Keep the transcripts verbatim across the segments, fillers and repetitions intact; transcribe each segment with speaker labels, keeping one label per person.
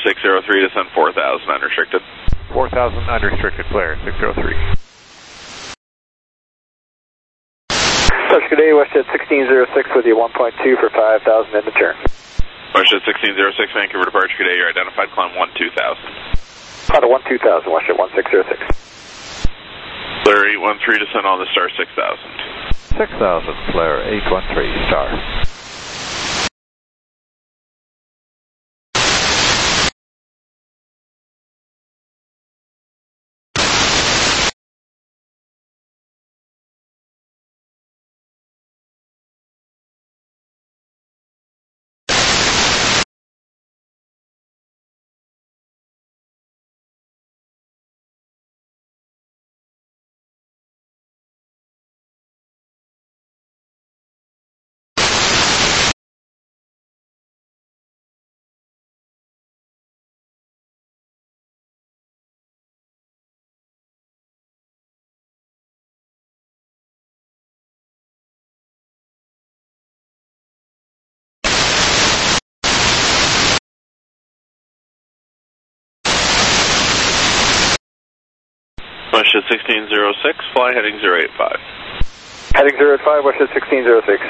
Speaker 1: six zero three, descend four thousand unrestricted.
Speaker 2: four thousand unrestricted, flare six zero three.
Speaker 3: Touch good day, WestJet sixteen zero six with you one point two for five thousand in the turn.
Speaker 1: WestJet sixteen zero six, Vancouver departure, good day, you're identified, climb one two thousand.
Speaker 3: Climb one two thousand, WestJet one six zero six.
Speaker 1: Flare eight one three, descend on the star six thousand.
Speaker 2: six thousand, flare eight one three, star.
Speaker 1: WestJet sixteen zero six, fly heading zero eight five.
Speaker 3: Heading zero eight five, WestJet sixteen zero six.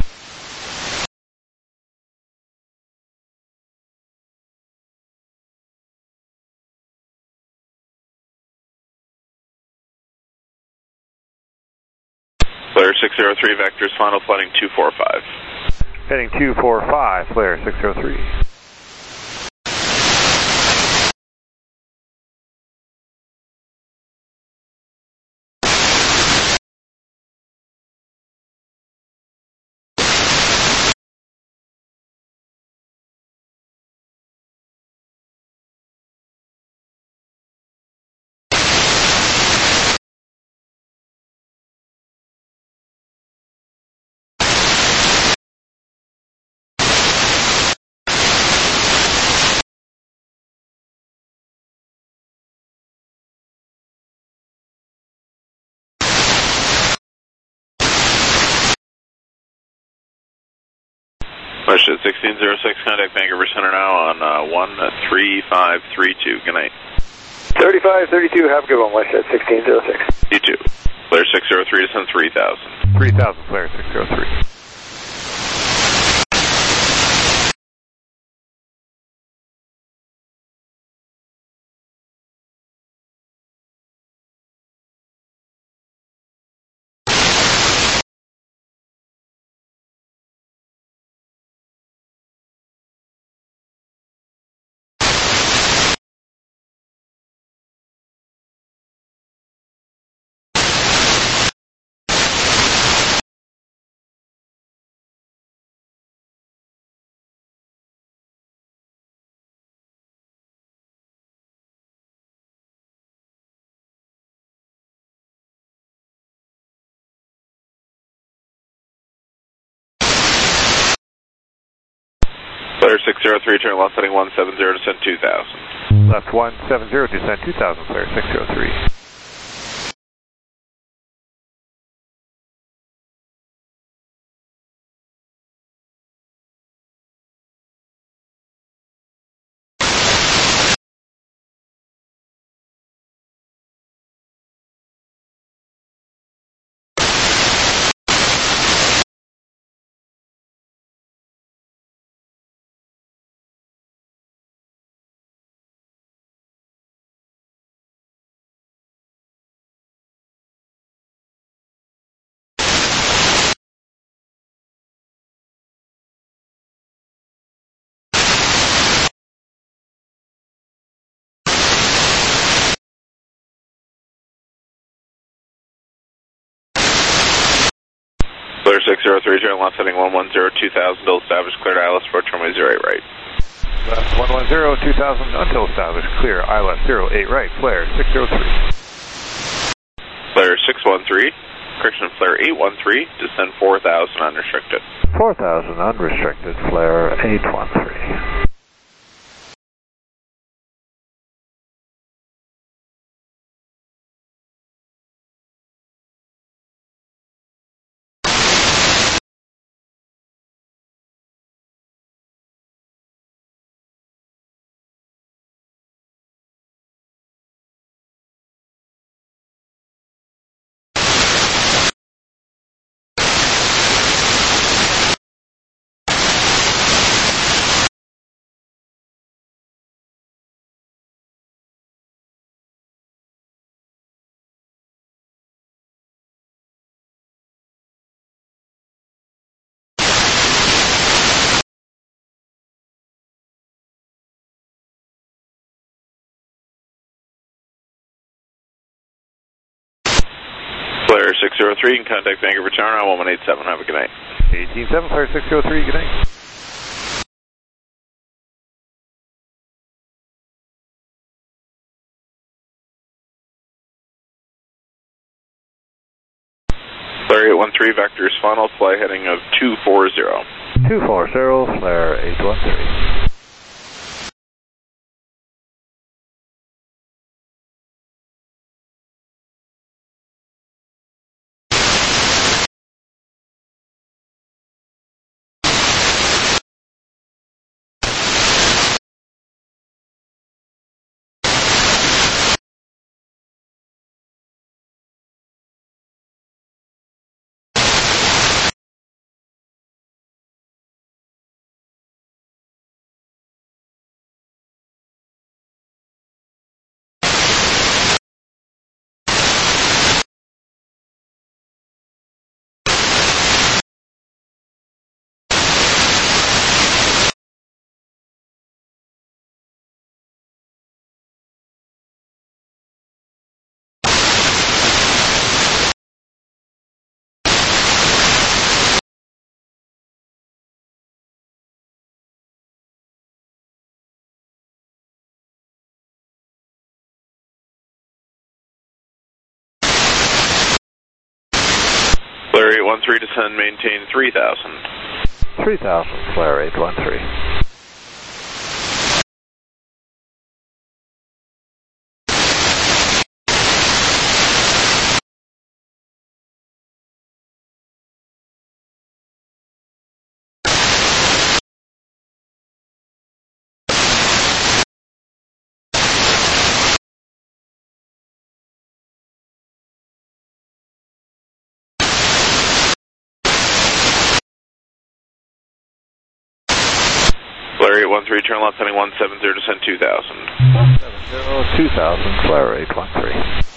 Speaker 1: Flare six zero three, vectors, final flooding two four five.
Speaker 2: Heading two four five, flare six zero three.
Speaker 1: WestJet sixteen zero six, contact Vancouver Center now on uh, one three five three two. Good night.
Speaker 3: thirty-five thirty-two, have a good one, WestJet sixteen zero six.
Speaker 1: You too. Flare six zero three, descend three thousand.
Speaker 2: three thousand, flare six zero three.
Speaker 1: Flare six zero three, turn left heading one seven zero, descend two thousand.
Speaker 2: Left one seven zero, descend two thousand, flare six zero three.
Speaker 1: Flare six zero three, turn left heading one one zero, two thousand, till established, cleared I L S for runway zero eight right.
Speaker 2: Left one one zero, two thousand until established, clear I L S zero eight right, flare six zero three.
Speaker 1: Flare six one three, correction, flare eight one three, descend four thousand unrestricted.
Speaker 2: four thousand unrestricted, flare eight one three.
Speaker 1: six zero three, and contact Vancouver Tower now, one one eight seven. Have a good night.
Speaker 2: eighteen seven, Flare six zero three, good night.
Speaker 1: Flare eight one three, vectors final, fly heading of two four zero.
Speaker 2: two four zero, Flare eight one three.
Speaker 1: Flare eight one three, descend, maintain three thousand.
Speaker 2: three thousand, Flare eight one three.
Speaker 1: Flare eight one three, turn left heading one seven zero, descend two thousand.
Speaker 2: one seven zero, two thousand, Flare eight one three.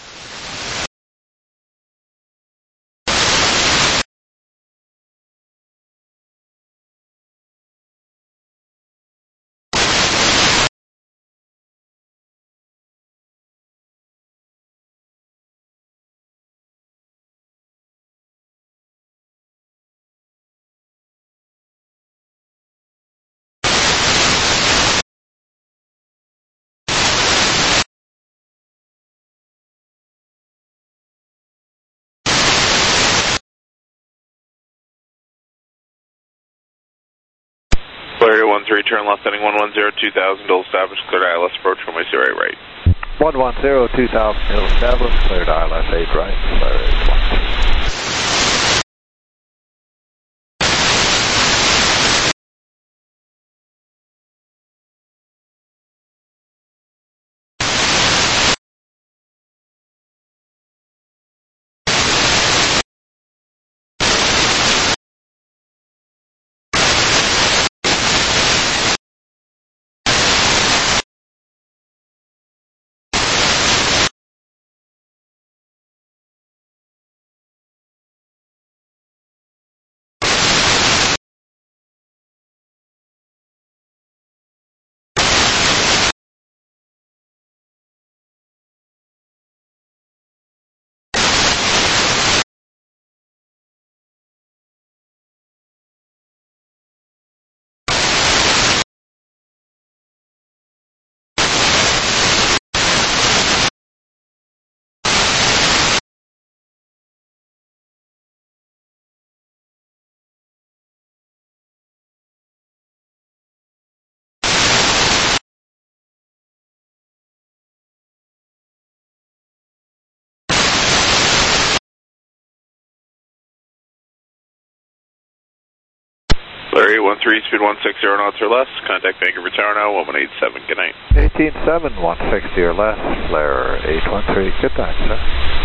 Speaker 1: Flare eight one three, turn left heading one one zero, two thousand, Ill established, cleared I L S approach, one way zero eight right.
Speaker 2: one one zero, two thousand, Ill established, cleared I L S eight right, Flare eight one three.
Speaker 1: Flare eight one three, speed one sixty knots or less, contact Vancouver Tower now, one one eight seven, good night.
Speaker 2: eighteen seven, one sixty or less, Flare eight one three, good night, sir.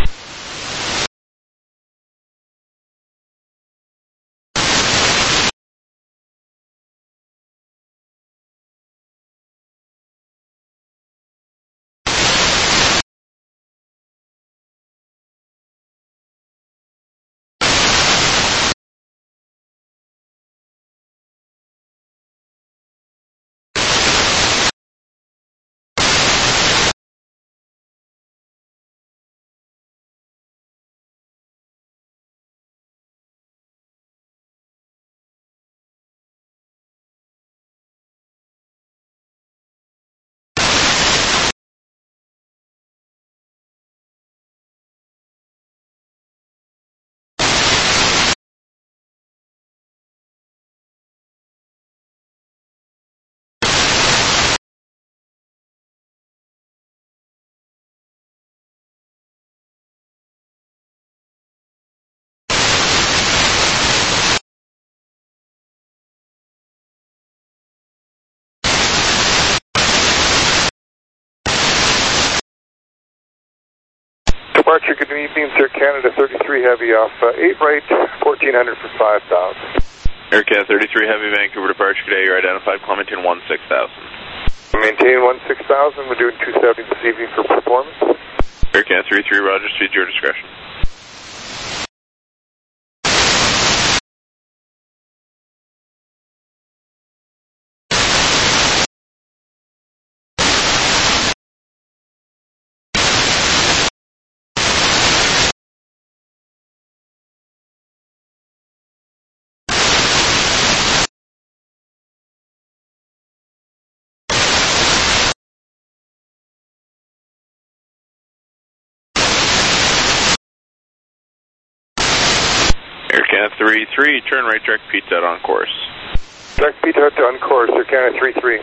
Speaker 2: Departure, good evening, Air Canada thirty-three Heavy off uh, eight right, fourteen hundred for five thousand.
Speaker 1: Air Canada thirty-three Heavy, Vancouver departure today, you're identified, climb maintain one six thousand.
Speaker 2: Maintain one six thousand, we're doing two seventy this evening for performance.
Speaker 1: Air Canada thirty-three, roger, speed your discretion. Air Canada thirty-three, turn right direct pizza out on course.
Speaker 2: Direct pizza out on course, Air Canada thirty-three.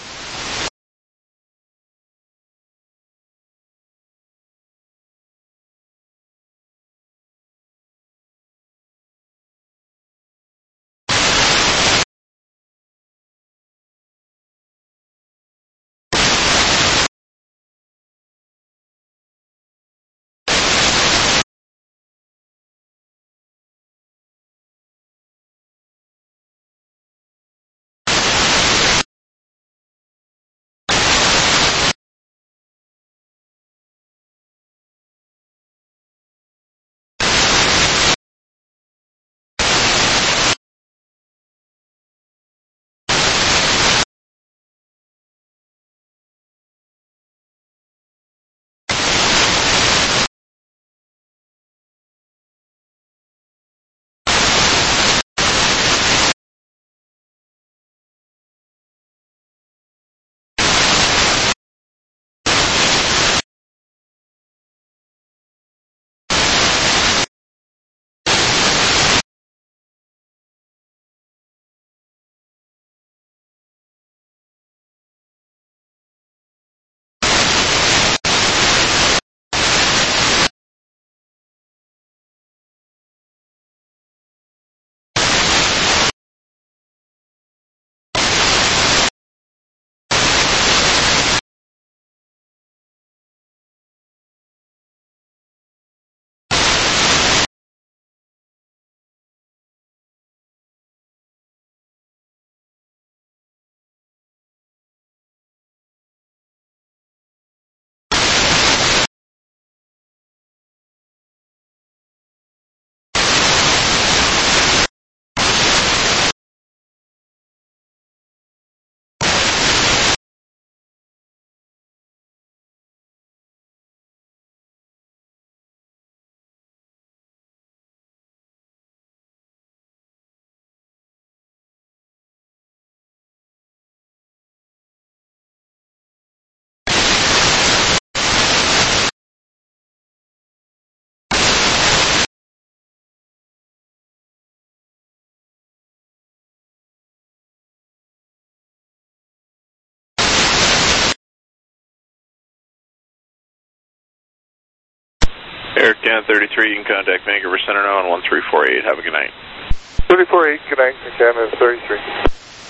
Speaker 1: Air Canada thirty-three, you can contact Vancouver Center now on one three four eight. Have a good night.
Speaker 2: three four eight, good night, Air Canada thirty-three.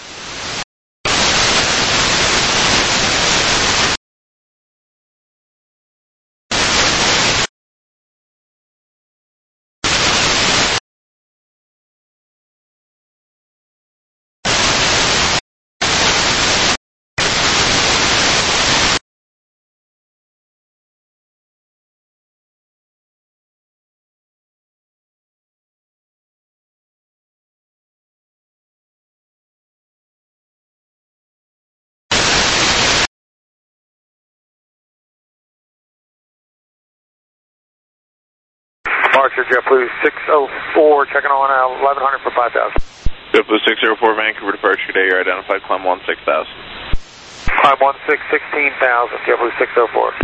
Speaker 2: Departure JetBlue six oh four, checking on uh, eleven hundred for five thousand.
Speaker 1: JetBlue six oh four, Vancouver departure today, you're identified, climb one six thousand.
Speaker 2: Climb one six, sixteen thousand, JetBlue six oh four.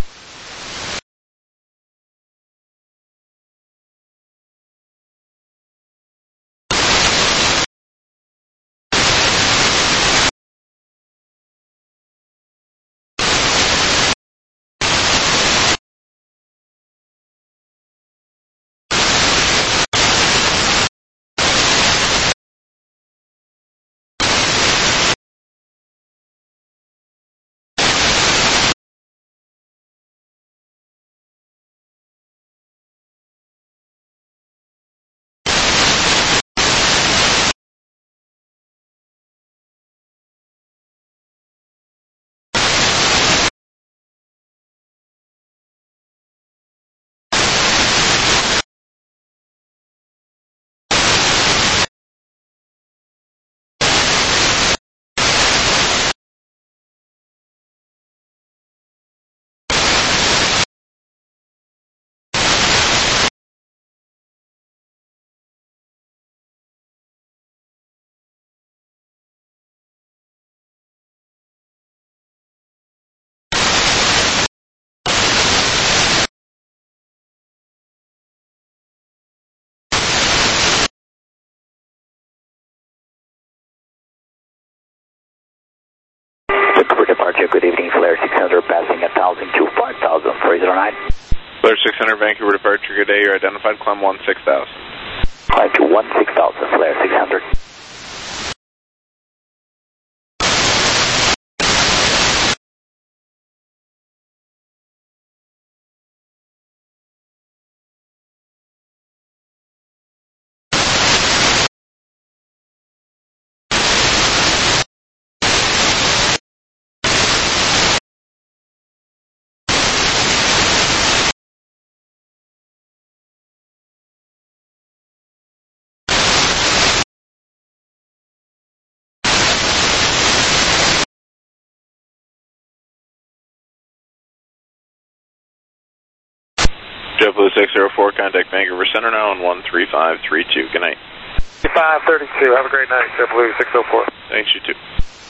Speaker 3: departure. Good evening, Flare six hundred, passing one thousand to five thousand, three zero nine.
Speaker 1: Flare six hundred, Vancouver departure, good day, you're identified, climb one six thousand.
Speaker 3: Climb to one six thousand, Flare six hundred.
Speaker 1: JetBlue six zero four, contact Vancouver Center now on one three five three two. Good night.
Speaker 2: five thirty-two, have a great night, JetBlue six oh four.
Speaker 1: Thanks, you too.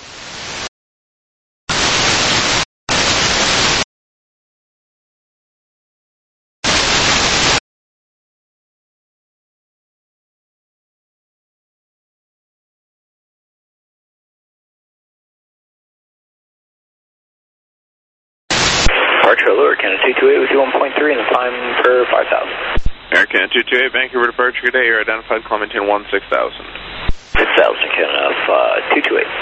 Speaker 3: Departure Allure, Canada two two eight with you one point three and the climb for five thousand.
Speaker 1: Air Canada two two eight, Vancouver departure, good day, you're identified, climb maintain one six thousand.
Speaker 3: six thousand, Canada uh, two two eight.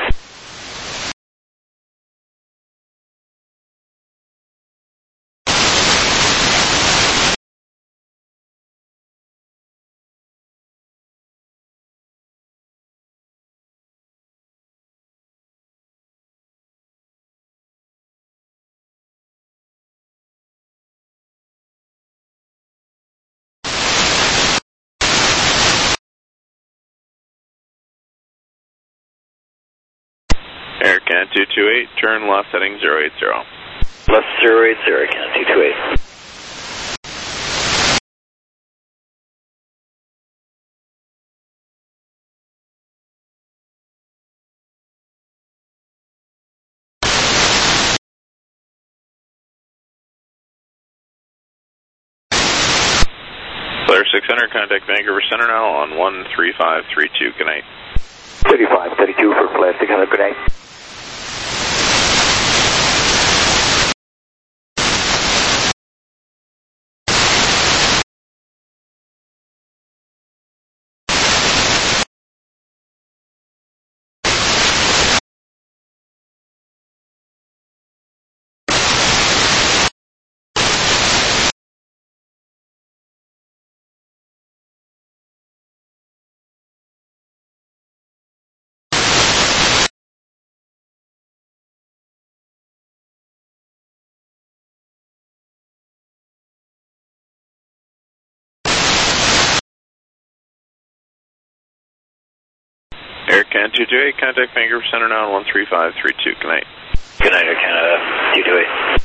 Speaker 1: Air Canada two two eight, turn left heading zero eight zero.
Speaker 3: Left zero eight zero, Canada two two eight.
Speaker 1: Flare six hundred, contact Vancouver Center now on one three five three two. Good night.
Speaker 3: thirty-five thirty-two for Flare six hundred, good night.
Speaker 1: Air Canada two two eight, contact Vancouver Center now on one three five three two. Good night.
Speaker 3: Good night, Air Canada two two eight.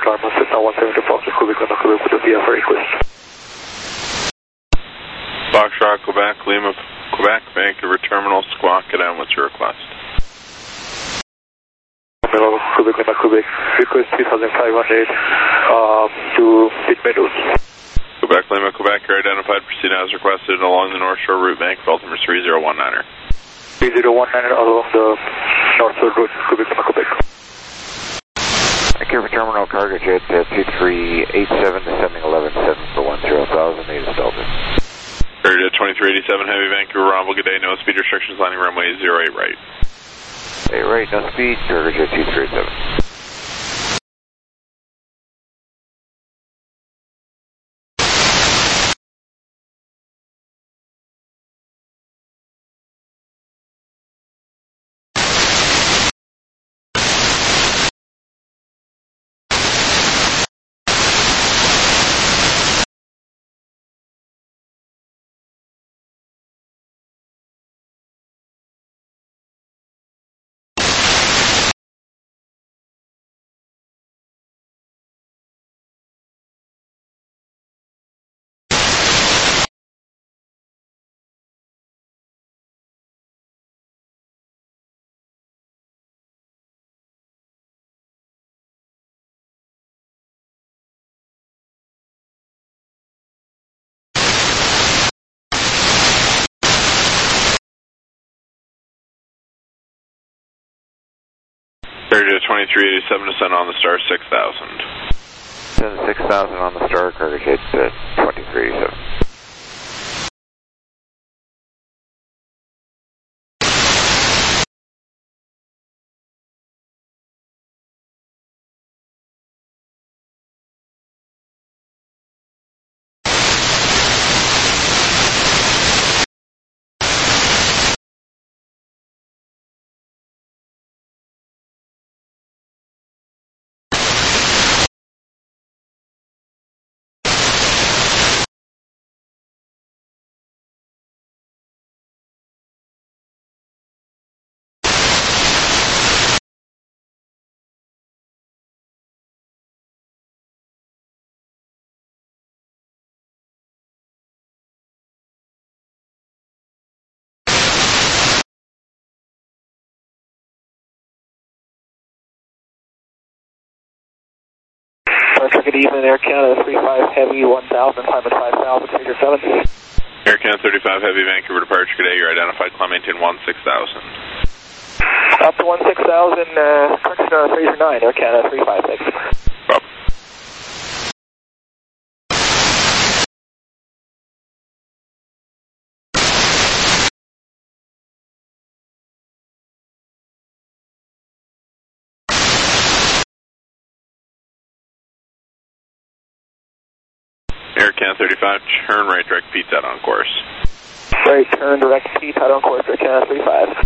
Speaker 3: Lima, Cessna one seventy departure, Quebec, Lima, Quebec with a V F R request.
Speaker 1: Foxtrot, Quebec, Lima, Quebec, Vancouver Terminal, Squawk, get on, what's your request?
Speaker 3: Quebec, Lima, Quebec, request two thousand five hundred um, to Pitt Meadows.
Speaker 1: Quebec, Lima, Quebec, you're identified, proceed as requested along the North Shore route, bank, Baltimore three zero one niner.
Speaker 3: three zero one niner along the North Shore route, Quebec, Lima, Quebec.
Speaker 4: Vancouver Terminal, cargo jet uh, two three eight seven, descending eleven seven for one zero thousand, native Delta.
Speaker 1: Cargo jet twenty-three eighty-seven, heavy, Vancouver, Romble, good day, no speed restrictions, landing runway zero eight right.
Speaker 4: Hey, right, no speed, cargo jet two three eight seven.
Speaker 1: Cargo jet twenty-three eighty-seven, descend on the star six thousand.
Speaker 4: Descend six thousand on the star, cargo jet uh, twenty-three eighty-seven.
Speaker 3: Good evening, Air Canada thirty-five Heavy, one thousand, climb at five thousand, figure seven.
Speaker 1: Air Canada thirty-five Heavy, Vancouver departure, good day, you're identified, climb maintain one six thousand.
Speaker 3: Up to one six thousand, uh, correction uh, three zero nine, Air Canada three five six.
Speaker 1: Rob. Air Canada thirty-five, turn right, direct P T A T on course.
Speaker 3: Right, turn direct P T A T on course, Air Canada three five.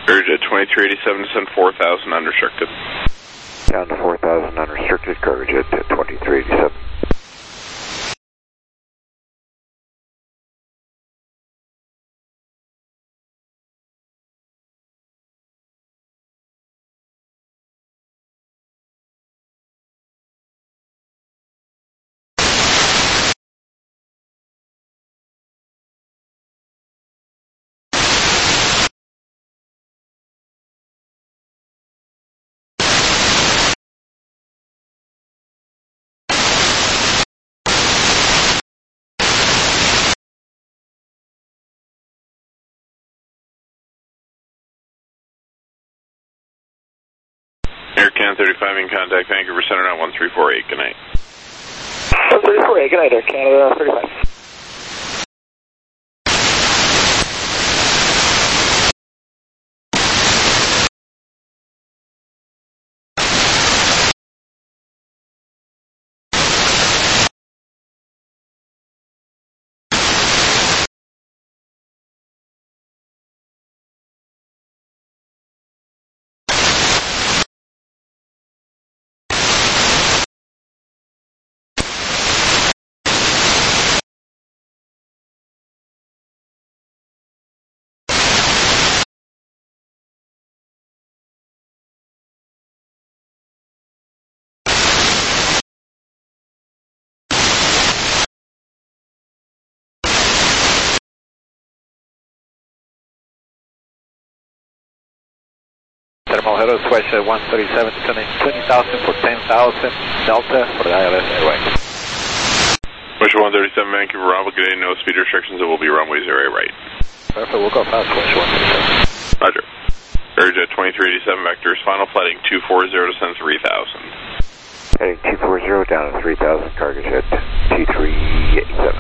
Speaker 1: Airjet twenty-three eighty-seven, descend four thousand unrestricted.
Speaker 4: Down to four thousand unrestricted, Cargojet at twenty-three eighty-seven.
Speaker 1: AirCan thirty-five in contact, Vancouver Center now one three four eight, good night.
Speaker 3: one three four eight, good night, Air Canada thirty-five.
Speaker 2: Thermal Hello, Switch at one thirty-seven, descending twenty thousand for ten thousand, Delta for the I L S airway.
Speaker 1: Wish one thirty-seven, Vancouver, Bravo, good day, no speed restrictions, it will be runway zero eight right.
Speaker 2: Perfect, we'll go fast, Switch one thirty-seven.
Speaker 1: Roger. Airjet twenty-three eighty-seven vectors, final flighting two four zero, descend three thousand.
Speaker 4: Heading two four zero down to three thousand, Cargojet T three eighty-seven.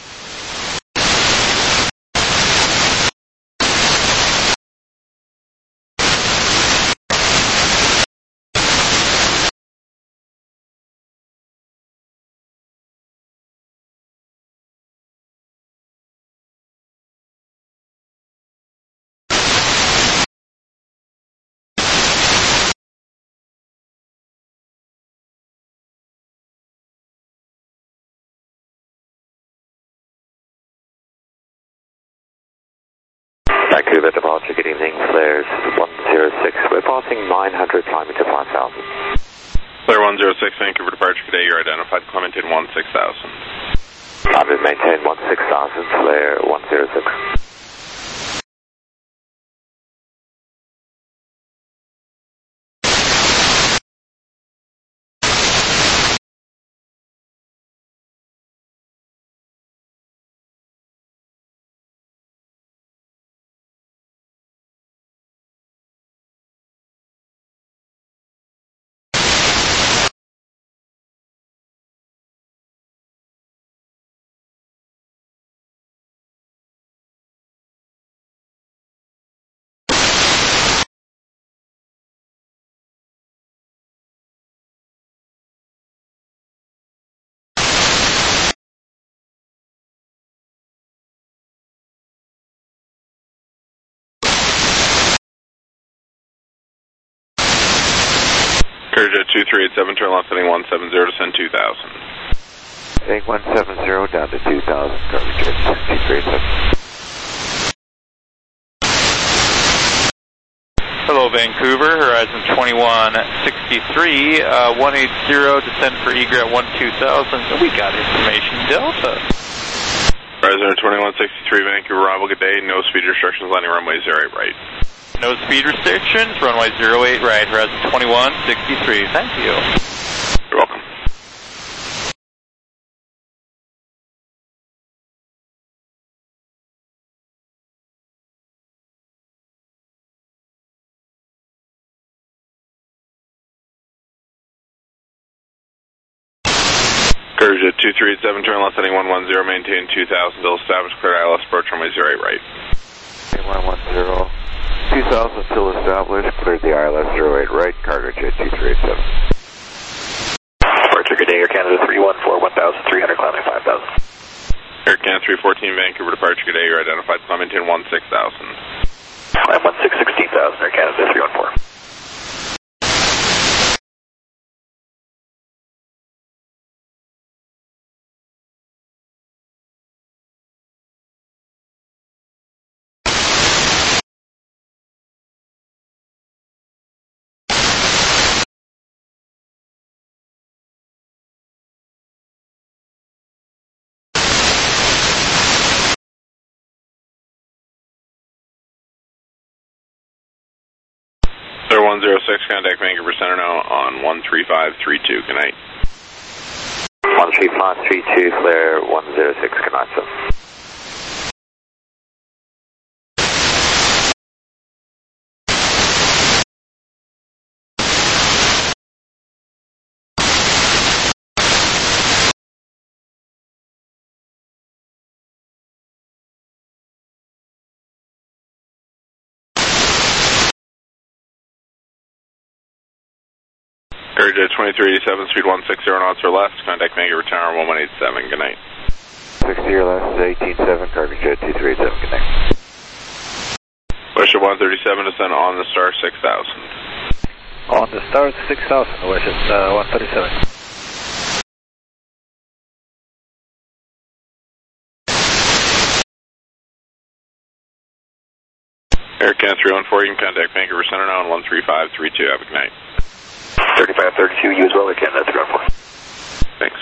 Speaker 4: Vancouver departure, good evening, flares one zero six, we're passing nine hundred, climbing to five thousand.
Speaker 1: Flare one zero six, Vancouver departure, good day, you're identified, climb maintain one six thousand.
Speaker 4: Climb and maintain one six thousand, flare one zero six.
Speaker 1: Airjet two three eight seven, turn left heading one seven zero, descend two thousand.
Speaker 4: Heading one seven zero down to two thousand, Cargojet two three eight seven.
Speaker 5: Hello, Vancouver, Horizon twenty-one sixty-three, uh, one eighty, descend for egret one two thousand. We got information, Delta.
Speaker 1: Horizon twenty-one sixty-three, Vancouver, Bravo, good day, no speed restrictions, landing runway zero eight right.
Speaker 5: No speed restrictions, runway zero eight right, Horizon twenty-one sixty-three. Thank you.
Speaker 1: You're welcome. Airjet two three eight seven, turn left heading one one zero, maintain two thousand, still established, clear I L S approach runway zero eight right.
Speaker 4: one one zero, two thousand still established, cleared the I L S zero eight right, Cargojet two three eight seven.
Speaker 3: Departure, good day, Air Canada three one four, one thousand three hundred, climbing five thousand.
Speaker 1: Air Canada three fourteen, Vancouver departure, good day, you're identified, climb maintain one six thousand.
Speaker 3: Climb one six sixteen thousand. thousand, Air Canada three one four.
Speaker 1: Sir one zero six, contact Vancouver Center now on one three five three two. Good night.
Speaker 3: one three five three two, flare one zero six, good night, sir.
Speaker 1: Airjet twenty-three eighty-seven, speed one sixty knots or less, contact Vancouver Tower one one eight seven. Good night.
Speaker 4: sixty or less, eighteen seven, cargo jet two three eight seven, good night.
Speaker 1: Westjet one thirty-seven, descend on the star six thousand.
Speaker 2: On the stars six thousand, Westjet uh, one thirty-seven.
Speaker 1: Air Can three one four, you can contact Vancouver Center now on one three five three two. Have a good night.
Speaker 3: thirty-five thirty-two, you as well, Air Canada three one four.
Speaker 1: Thanks.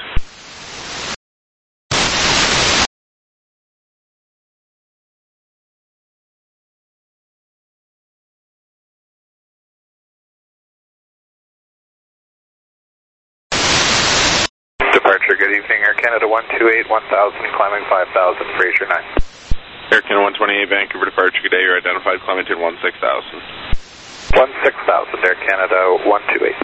Speaker 3: Departure, good evening, Air Canada one two eight, one thousand, climbing five thousand, Fraser nine.
Speaker 1: Air Canada one twenty-eight, Vancouver departure, good day, you're identified, climbing to one six thousand.
Speaker 3: one six thousand, Air Canada one two eight.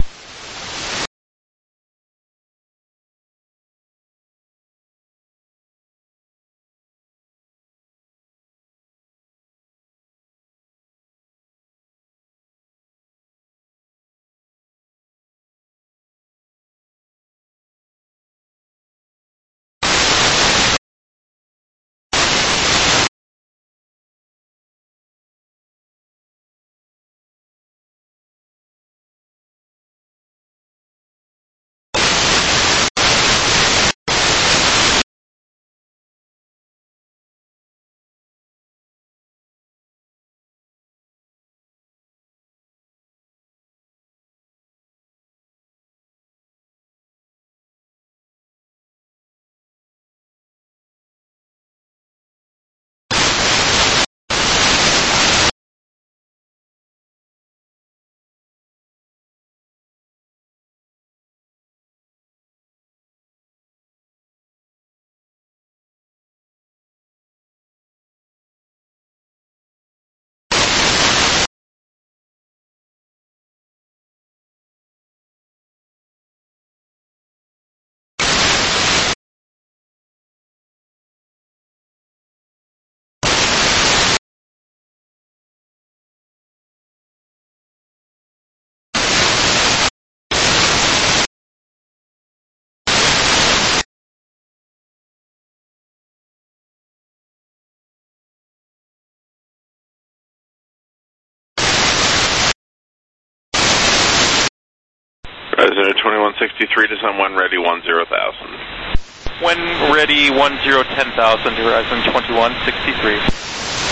Speaker 1: President twenty-one sixty-three, descend when ready, one zero thousand.
Speaker 5: When ready, one zero ten thousand, Horizon twenty-one sixty-three.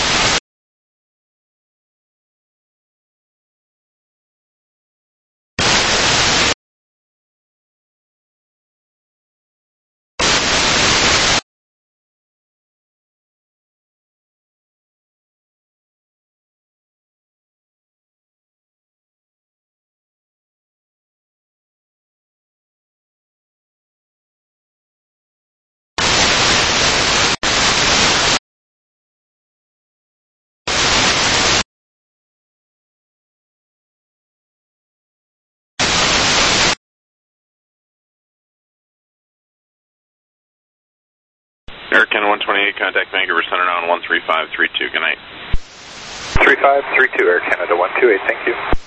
Speaker 1: Air Canada one twenty-eight, contact Vancouver Center now on one three five three two. Good night.
Speaker 3: three five three two, Air Canada one two eight, thank you.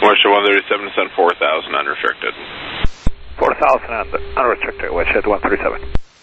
Speaker 1: WestJet one thirty-seven, descend four thousand unrestricted.
Speaker 2: four thousand and unrestricted, WestJet one thirty-seven.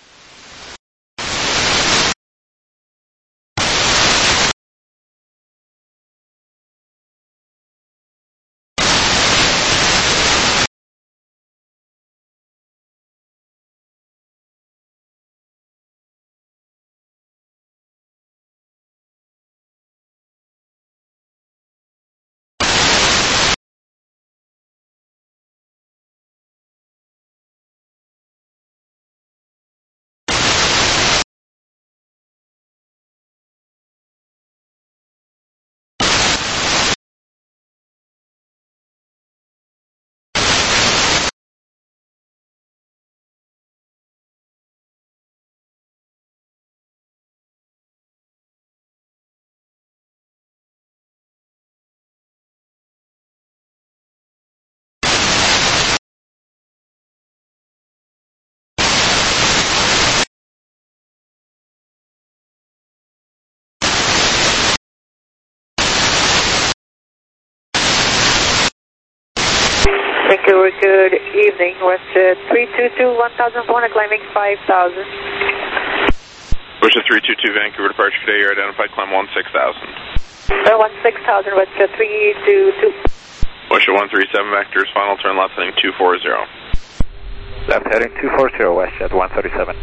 Speaker 6: Thank you. Good evening. WestJet three two two, one thousand four hundred, climbing five thousand.
Speaker 1: WestJet three two two, Vancouver departure today. You're identified, climb one six thousand.
Speaker 6: Uh, one six thousand, WestJet three two two.
Speaker 1: WestJet one three seven, vectors, final turn left heading two four zero.
Speaker 2: Left heading two four zero, WestJet one thirty-seven.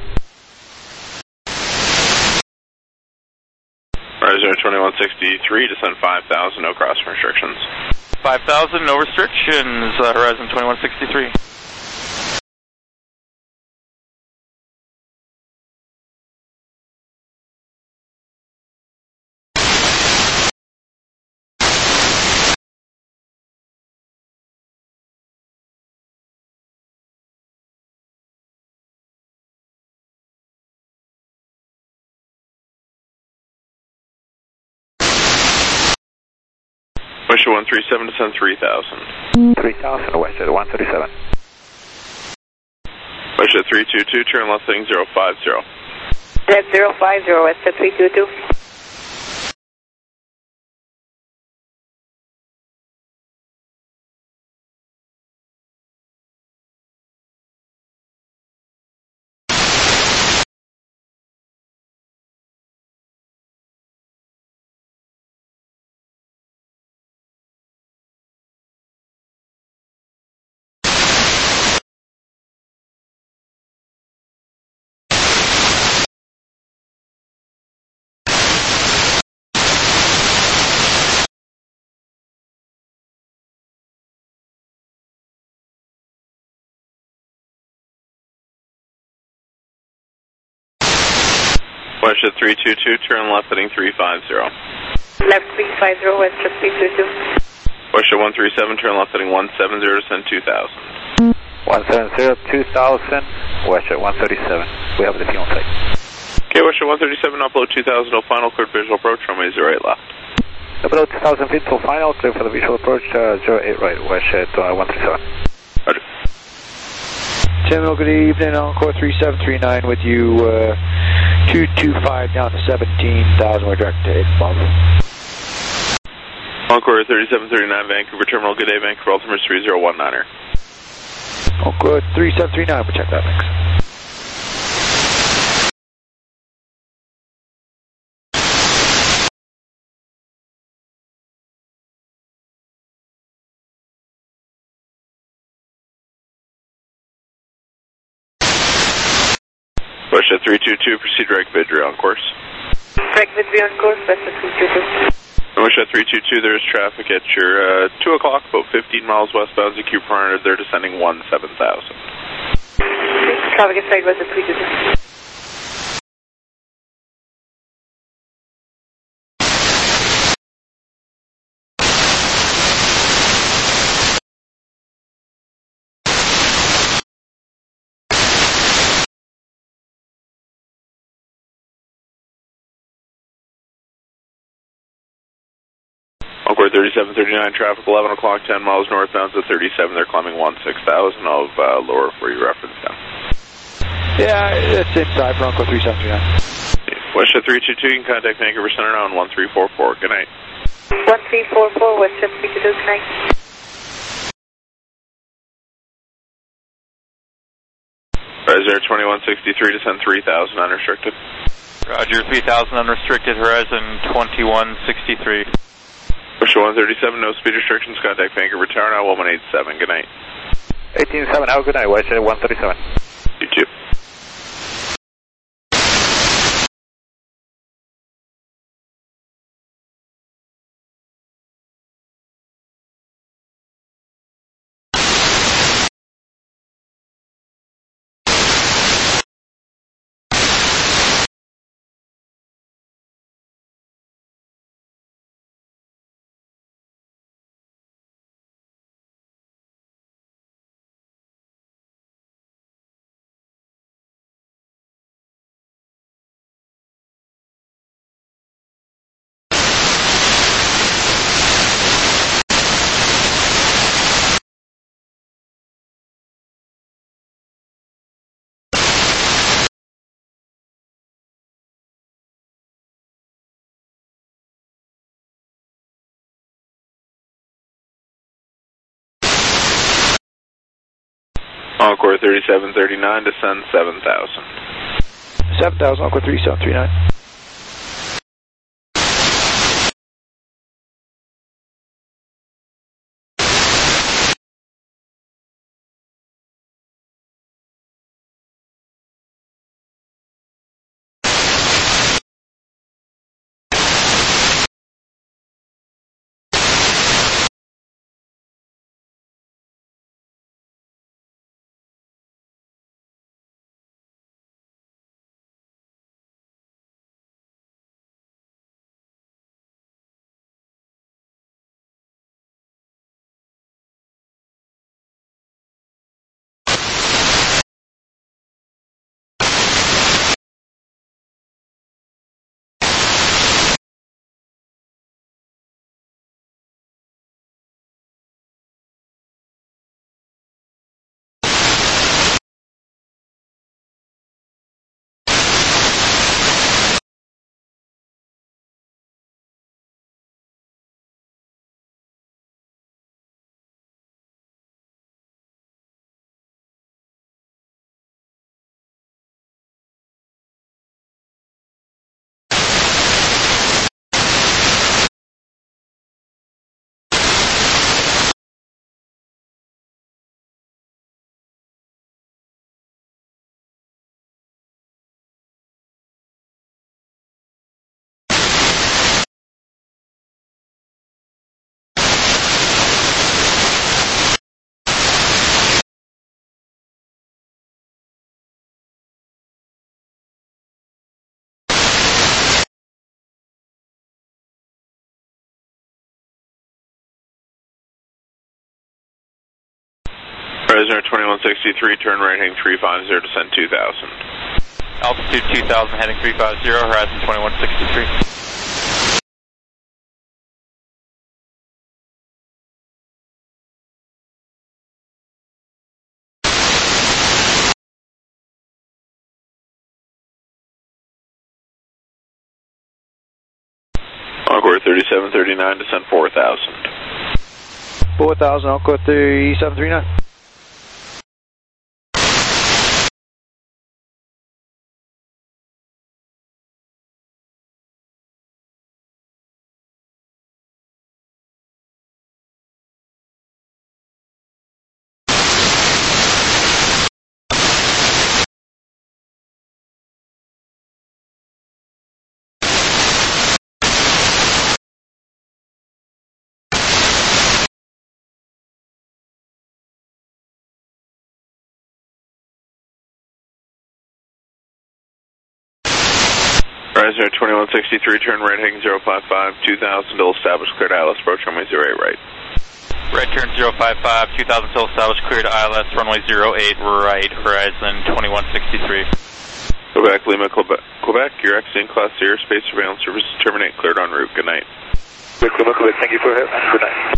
Speaker 1: Riser twenty-one sixty-three, descend five thousand, no crossing restrictions.
Speaker 5: five thousand, no restrictions, uh, Horizon twenty-one sixty-three.
Speaker 1: WestJet one three seven, descend three thousand.
Speaker 2: three thousand, WestJet one thirty-seven.
Speaker 1: WestJet three two two, turn left heading zero five zero.
Speaker 6: Jet zero five zero, WestJet three two two.
Speaker 1: WestJet three two two, turn left heading three five zero.
Speaker 6: Left three five zero, WestJet three two two.
Speaker 1: WestJet one three seven, turn left heading one seven zero, descend two thousand.
Speaker 2: one seven zero, two thousand, WestJet one thirty-seven. We have the fuel site.
Speaker 1: Okay, WestJet one thirty-seven, upload two thousand, no final, cleared visual approach, runway zero eight left.
Speaker 2: Upload two thousand feet till final, clear for the visual approach, uh, zero eight right, WestJet uh, one thirty-seven.
Speaker 1: Roger.
Speaker 7: Terminal, good evening, Encore three seven three nine with you, uh, two two five down to seventeen thousand, we're direct to eight above.
Speaker 1: Encore thirty-seven thirty-nine, Vancouver terminal, good day, Vancouver, altimeter three zero one niner.
Speaker 7: Encore three seven three nine, we'll check that, thanks.
Speaker 1: WestJet three two two, proceed direct Vidri on course.
Speaker 6: Direct Vidri on course, WestJet three two two.
Speaker 1: WestJet three two two, there is traffic at your uh, two o'clock, about fifteen miles westbound, Z Q four hundred, they're descending one seven thousand.
Speaker 6: Traffic inside WestJet three two two.
Speaker 1: Encore thirty-seven thirty-nine, traffic eleven o'clock, ten miles northbound to thirty-seven, they're climbing one six thousand, I'll uh, lower for your reference now.
Speaker 7: Yeah, it's inside for Encore three seven three nine.
Speaker 1: WestJet three two two, you can contact Vancouver Center now on one three four four, good night.
Speaker 6: one three four four, WestJet three two two, good night.
Speaker 1: Horizon twenty-one sixty-three, descend three thousand unrestricted.
Speaker 5: Roger, three thousand unrestricted, Horizon twenty-one sixty-three.
Speaker 1: Ocean one thirty-seven, no speed restrictions, contact Vancouver Tower now, one eighty-seven, good night.
Speaker 3: eighteen seven, have a good night, Westjet one thirty-seven.
Speaker 1: You too. Encore thirty-seven thirty-nine, descend seven thousand.
Speaker 7: seven thousand, Encore thirty-seven thirty-nine.
Speaker 1: Horizon twenty-one sixty-three, turn right heading three five zero, descend two thousand.
Speaker 5: Altitude two thousand, heading three five zero, Horizon twenty-one sixty-three.
Speaker 1: Encore thirty-seven thirty-nine, descend four thousand.
Speaker 7: four thousand, Encore thirty-seven thirty-nine.
Speaker 1: Horizon twenty-one sixty-three, turn right heading zero five five, two thousand, till established, cleared I L S, approach runway zero eight right.
Speaker 5: Right turn zero five five, two thousand till established, cleared I L S, runway zero eight right, Horizon twenty-one sixty-three.
Speaker 1: Quebec, Lima, Quebec, Quebec, your exiting Class C airspace surveillance services terminate, cleared en route, good night.
Speaker 3: Quebec, Lima, Quebec, thank you for it, good night.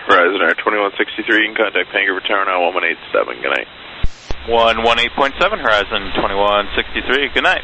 Speaker 1: Horizon Air twenty-one sixty-three, you can contact Vancouver Tower now one one eight seven. Good night.
Speaker 5: one one eight point seven, Horizon twenty-one sixty-three, good night.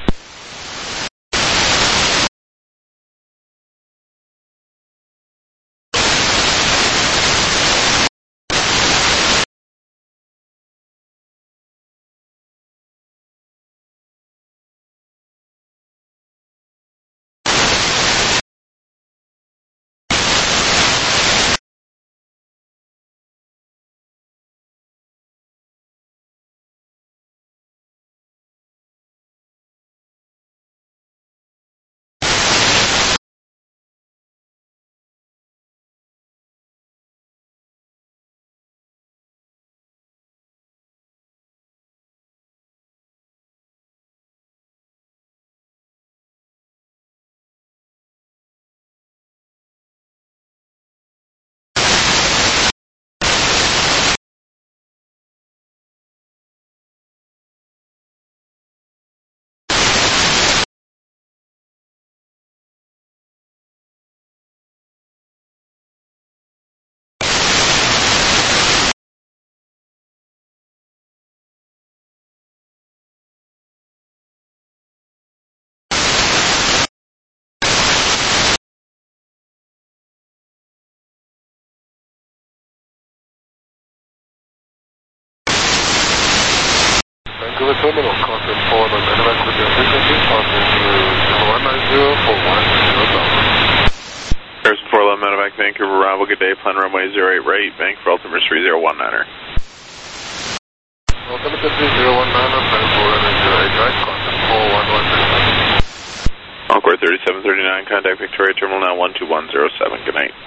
Speaker 8: Vancouver Terminal, contact forward on Medevac with your frequency, contact zero one nine zero four one zero thousand.
Speaker 1: Harrison four eleven Medevac, Vancouver, Bravo, good day, plan runway zero eight right, Vancouver altimeter three zero one niner.
Speaker 8: Altimeter three zero one niner, plan forward on zero eight right, contact four one one nine.
Speaker 1: Encore thirty-seven thirty-nine, contact Victoria Terminal now one two one zero seven, good night.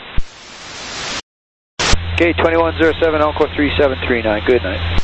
Speaker 7: Gate twenty-one oh seven, Encore three seven three nine, good night.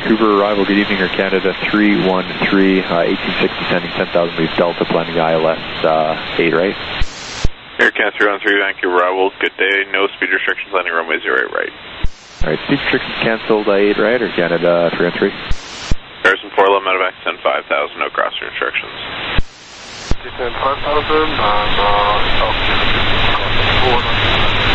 Speaker 9: Vancouver arrival, good evening, Air Canada three one three, uh, eighteen sixty, sending ten thousand leave Delta, landing I L S uh, eight right.
Speaker 1: Air Canada three one three, Vancouver arrival, good day, no speed restrictions, landing runway zero eight right.
Speaker 9: Alright, speed restrictions cancelled, uh, eight right, Air Canada three one three.
Speaker 1: Harrison four, low medevac, ten five thousand, no crossing restrictions.
Speaker 8: ten five thousand, and uh, altitude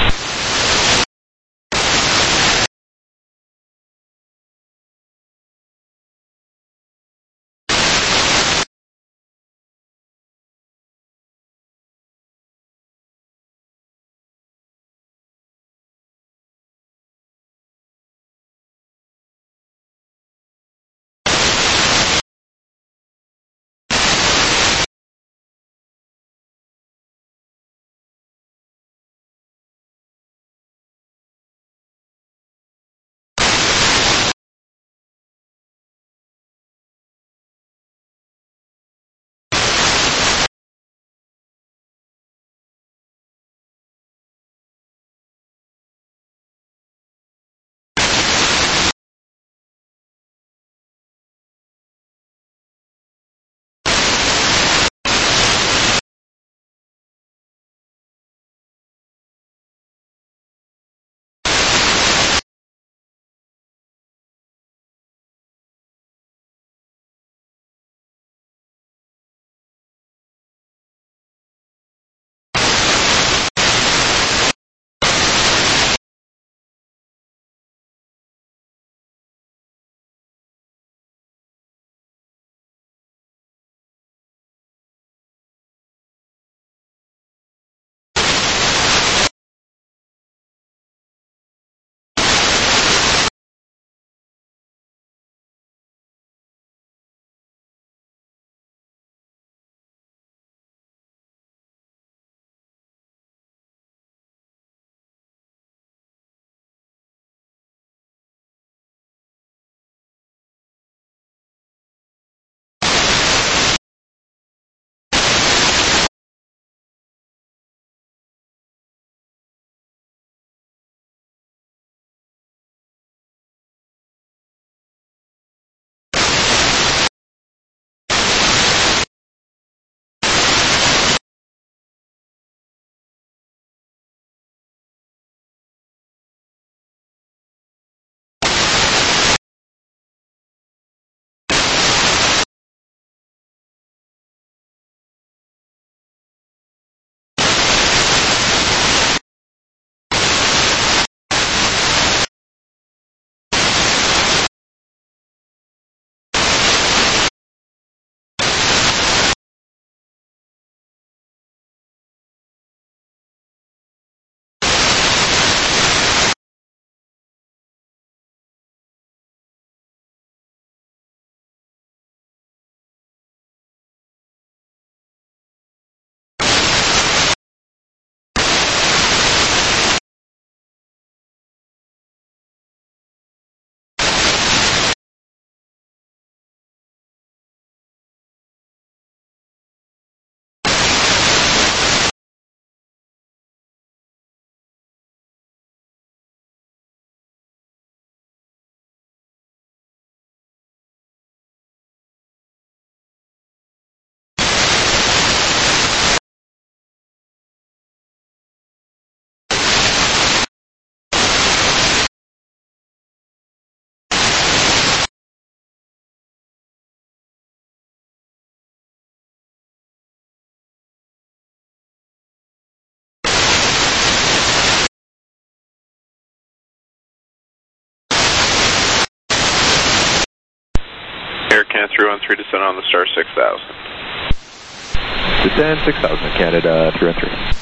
Speaker 1: Air Canada three one three, descend on the star six thousand.
Speaker 9: Descend six thousand, Canada three one three.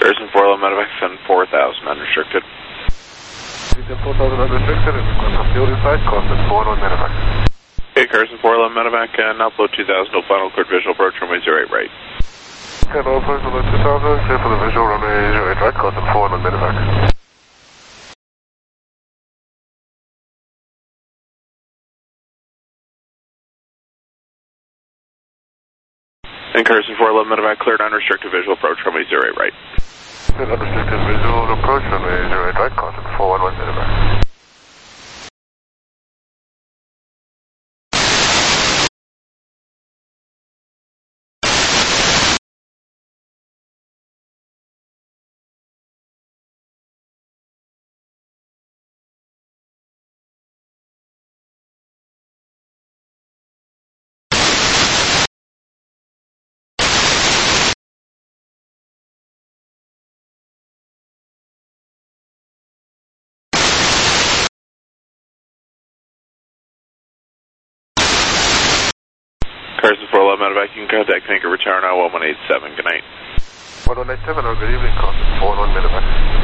Speaker 1: Harrison four eleven medevac, send four thousand unrestricted.
Speaker 8: Descend four thousand unrestricted, and contact field inside, constant four one medevac.
Speaker 1: Okay, Harrison four eleven medevac, and upload two thousand, no final cleared visual approach, runway zero eight right.
Speaker 8: Okay, no approach, below two thousand, clear for the visual, runway zero eight right, constant four one medevac.
Speaker 1: And Harrison four eleven medevac, cleared unrestricted visual approach, runway zero eight right.
Speaker 8: Cleared unrestricted visual approach, runway zero eight right, constant four one one medevac.
Speaker 1: Harrison four eleven medevac, you can contact Vancouver Tower now, one one eight seven, good night.
Speaker 8: one one eight seven, or good evening, constant four one medevac.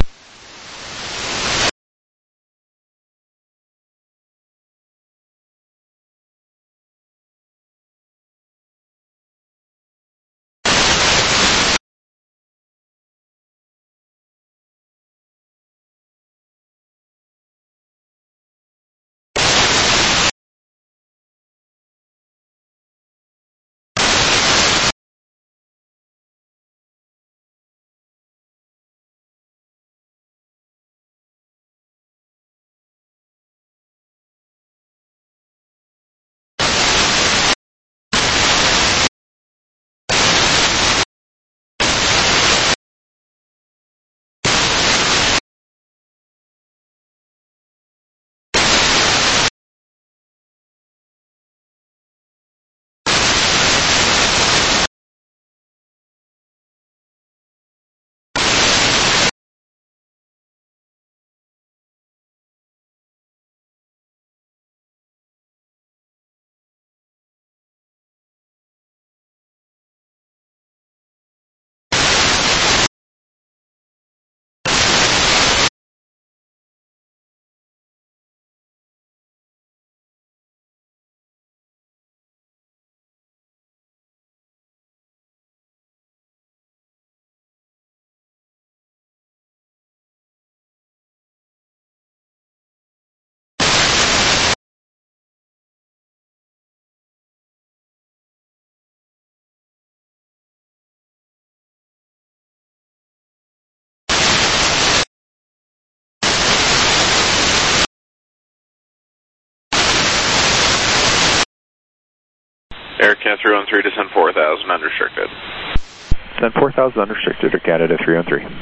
Speaker 1: Air Canada three one three, descend four thousand unrestricted.
Speaker 9: Send four thousand unrestricted, Air Canada three one three.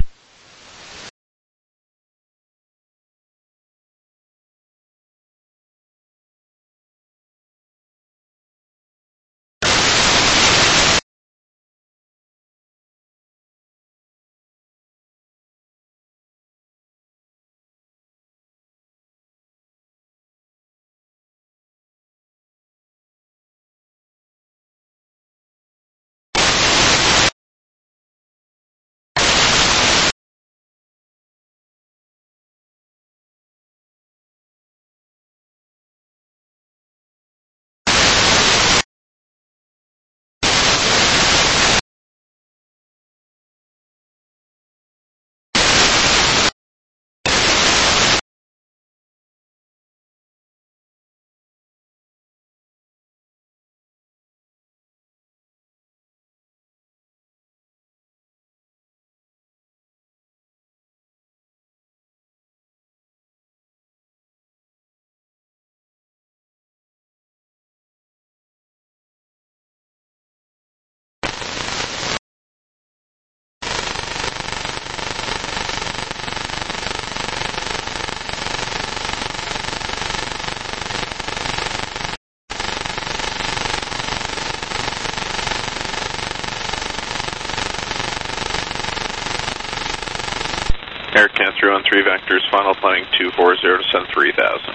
Speaker 1: Air Canada three one three vectors, final planning two four zero to send three thousand.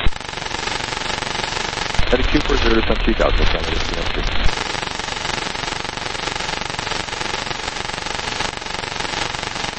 Speaker 9: Heading two four zero to send three thousand, Canada three one three.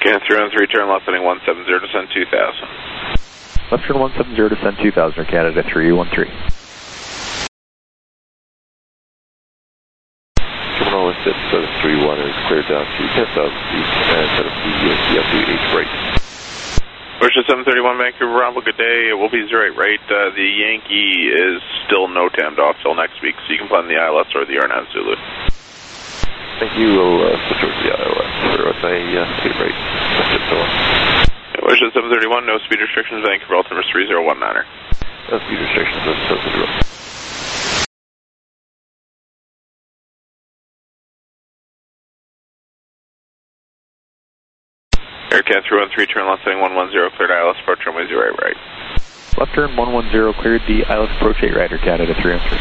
Speaker 1: Okay, three one three, turn left, heading one seven zero, descend two thousand.
Speaker 9: Left turn one seven zero, descend two thousand, Air Canada three one three.
Speaker 10: Terminal is set seven three one is cleared down to ten thousand feet and set up the C F to eight right.
Speaker 1: Ocean seven thirty-one, Vancouver, Bravo, good day. It will be zero eight right. Uh, the Yankee is still no timed off till next week, so you can plan the I L S or the R N A V Zulu.
Speaker 10: Thank you. We'll uh, switch over to the I L S for S A uh, eight right. That's it, so on.
Speaker 1: Ocean seven thirty-one, no speed restrictions, Vancouver, altimeter three zero one niner.
Speaker 10: No speed restrictions, that's seven zero.
Speaker 1: Aircat three one three, turn left, heading one one zero, cleared I L S, approach runway zero eight right.
Speaker 9: Left turn one one zero, cleared the I L S approach eight right, Air Canada three one three.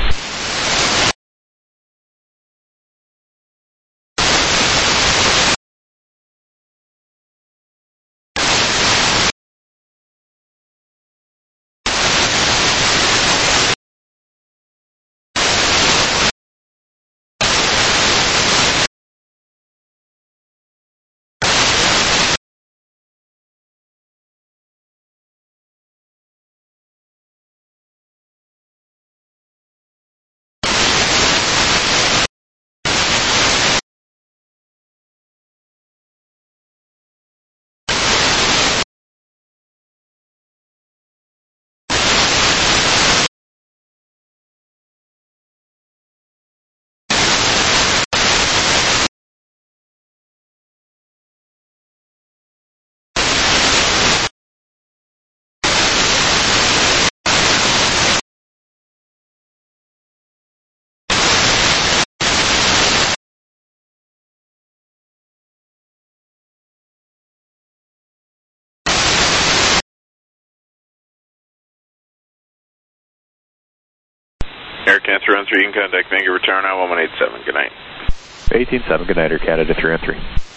Speaker 1: Aircat three one three, you can contact Vancouver Tower now, one one eight seven, good night.
Speaker 9: eighteen seven, good night, Air Canada three one three.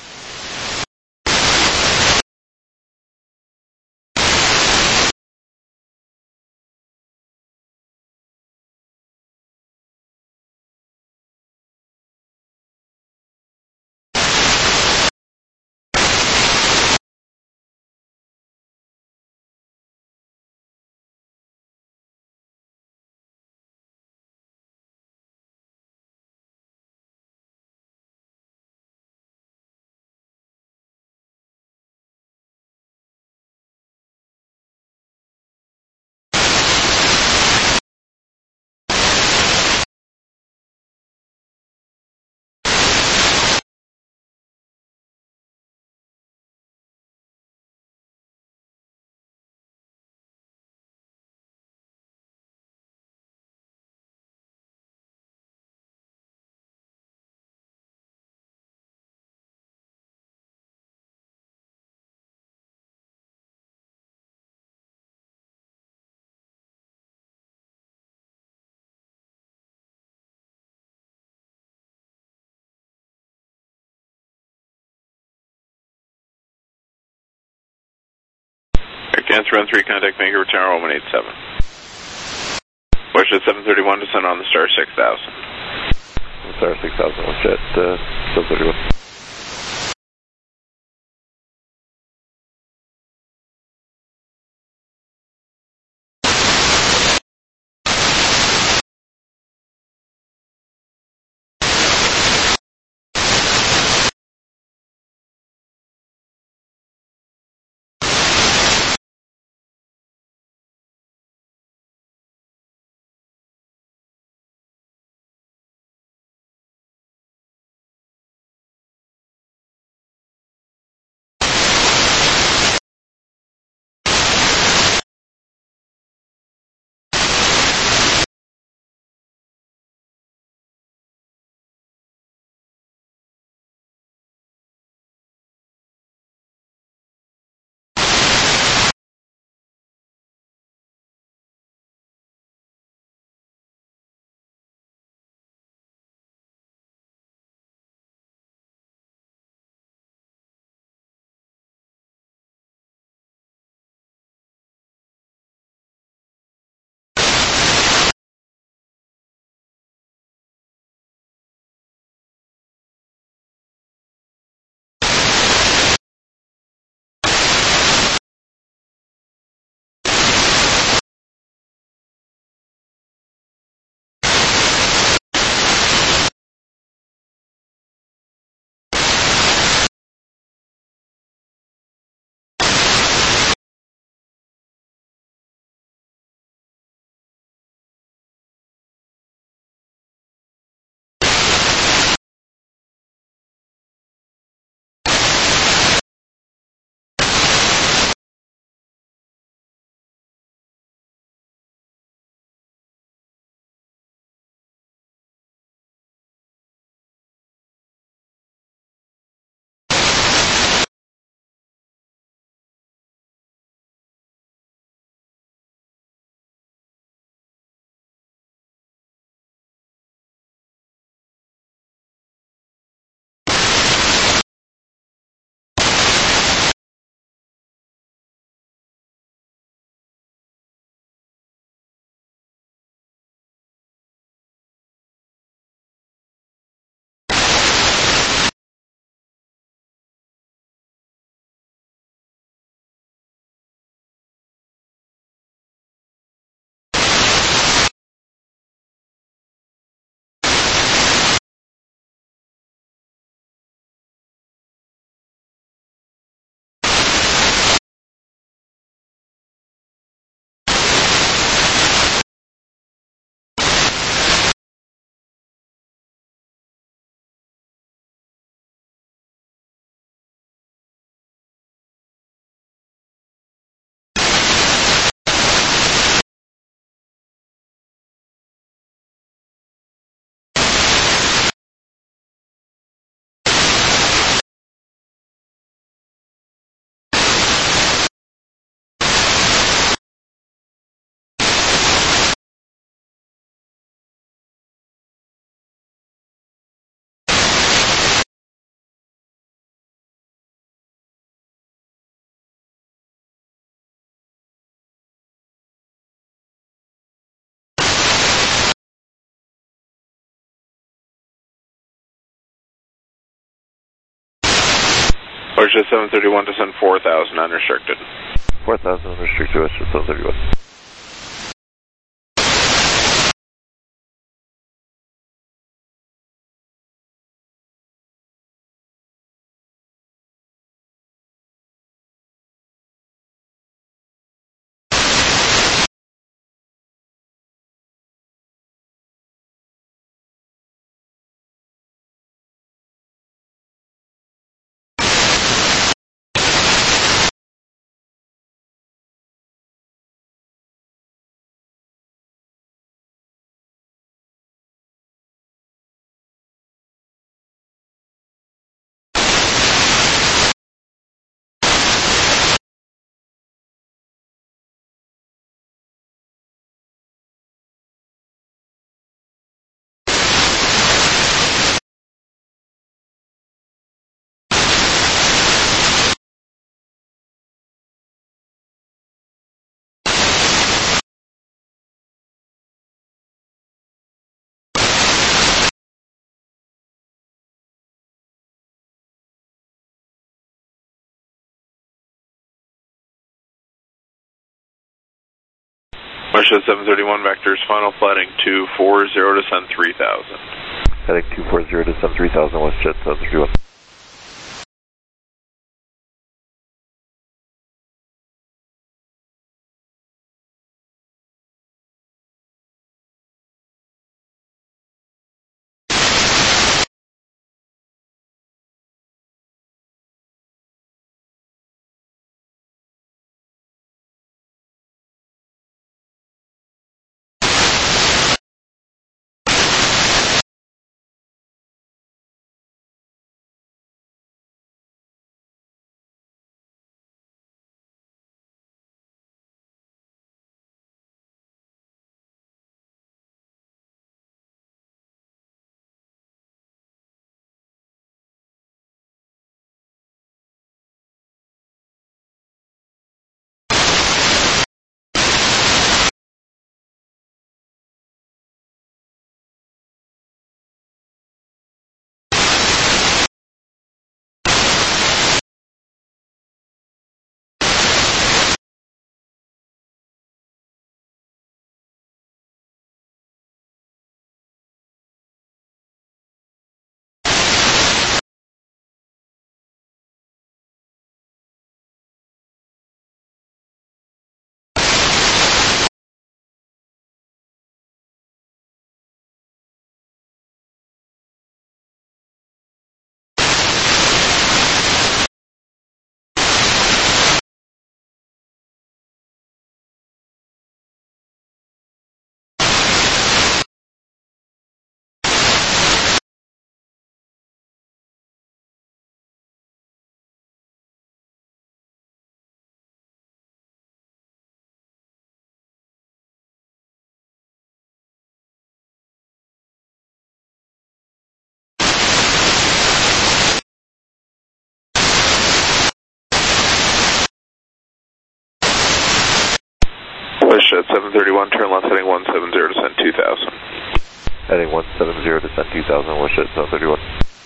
Speaker 1: Aircat three one three, contact Vancouver Tower, one one eight seven. Westjet seven thirty-one, descend on the Star six thousand.
Speaker 10: Star six thousand, Westjet uh, seven thirty-one.
Speaker 1: Westjet seven thirty-one, descend four thousand unrestricted.
Speaker 10: four thousand unrestricted, Westjet seven thirty-one.
Speaker 1: Westjet seven thirty-one, vectors, final flighting two four zero, descend three thousand.
Speaker 10: Heading two four zero, descend three thousand, Westjet seven thirty-one.
Speaker 1: Westjet seven thirty-one, turn left heading one seven zero, descend two thousand.
Speaker 10: Heading one seven zero, descend two thousand, Westjet seven thirty-one.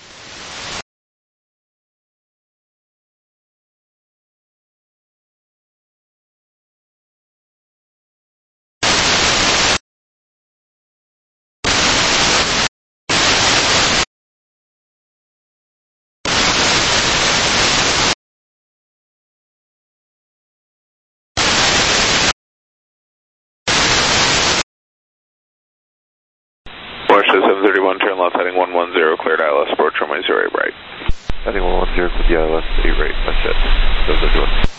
Speaker 1: Westjet seven thirty-one, turn left heading one one zero, cleared I L S, approach runway zero eight right.
Speaker 10: Heading one one zero, to the I L S, eight right, Westjet seven thirty-one.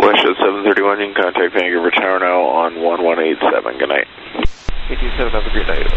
Speaker 1: WestJet seven thirty-one, you can contact Vancouver Tower now on one one eight seven. Good night.
Speaker 10: eight two seven, have a great night.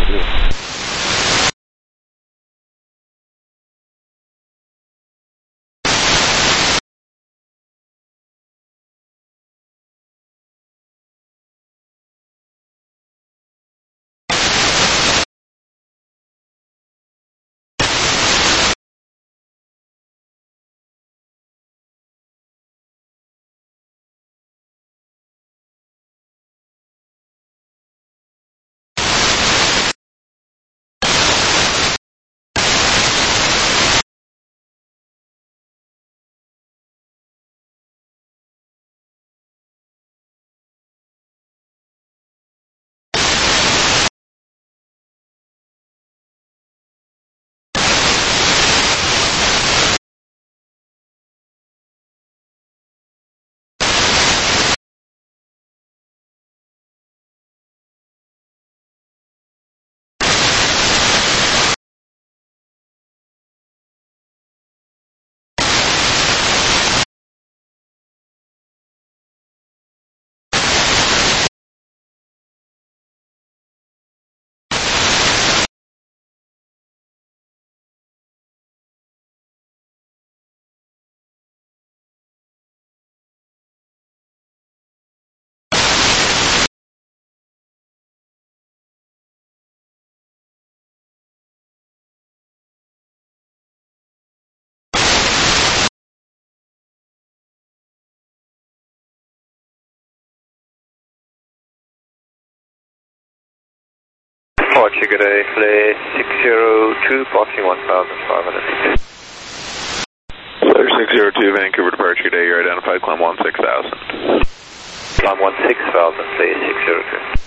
Speaker 3: Departure, good day, Flare six zero two, passing one thousand five hundred feet.
Speaker 1: Flare six zero two, Vancouver departure, good day, you're identified, climb one six thousand.
Speaker 3: Climb one six thousand, Flare six zero two.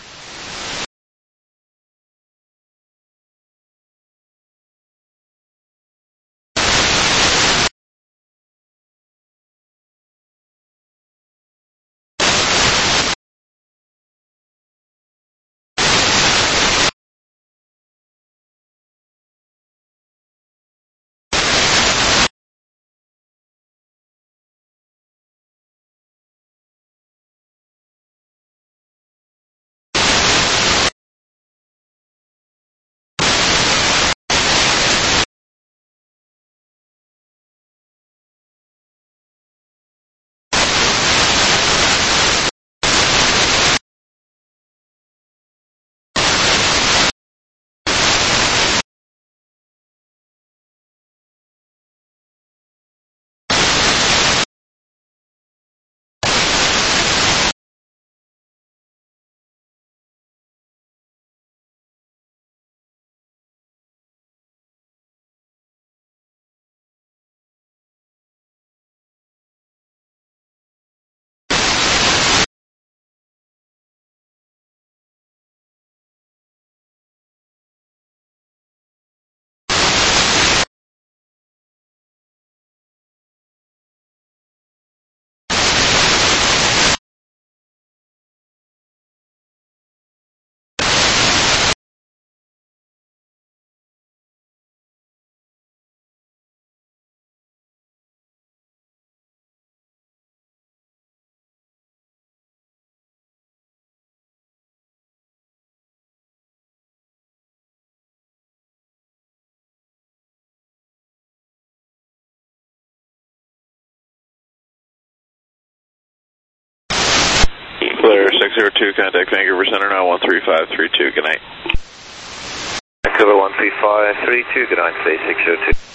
Speaker 1: Flare six zero two, contact Vancouver Center now one three five three two, good night.
Speaker 3: Vancouver one three five three two, good night, Flare six zero two.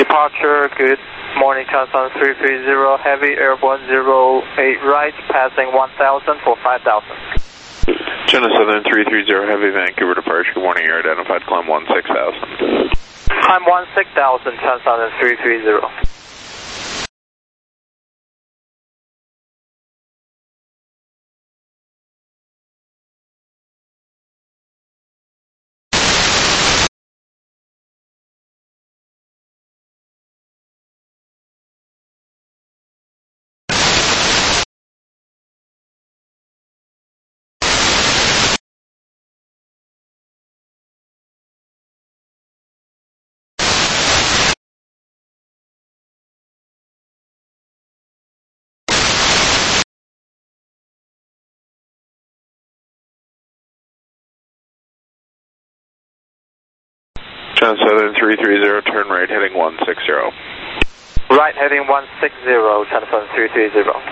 Speaker 3: Departure, good morning, Transonic three three zero, heavy airborne zero eight right, passing one thousand for five thousand.
Speaker 1: China Southern three three zero, heavy Vancouver departure, good morning, you're identified, climb one six thousand.
Speaker 3: Climb one six thousand, Transonic three three zero.
Speaker 1: China Southern three three zero, turn right heading one six zero.
Speaker 3: Right heading one six zero, China Southern three three zero.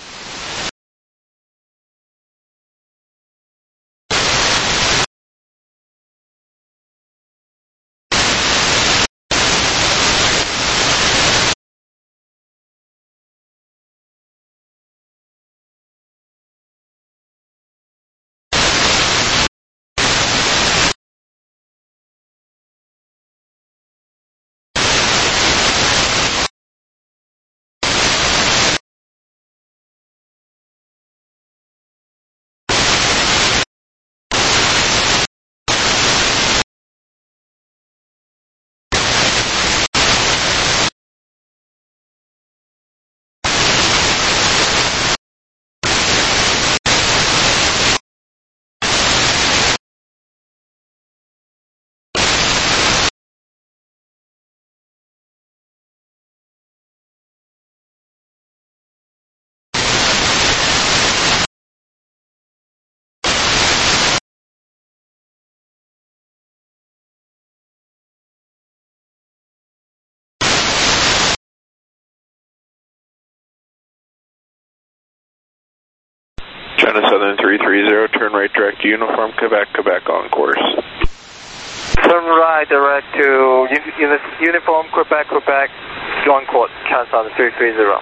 Speaker 1: China Southern three three zero, turn right direct to Uniform Quebec, Quebec on course.
Speaker 3: Turn right direct to uni Uniform Quebec, Quebec, on course, China Southern three three zero.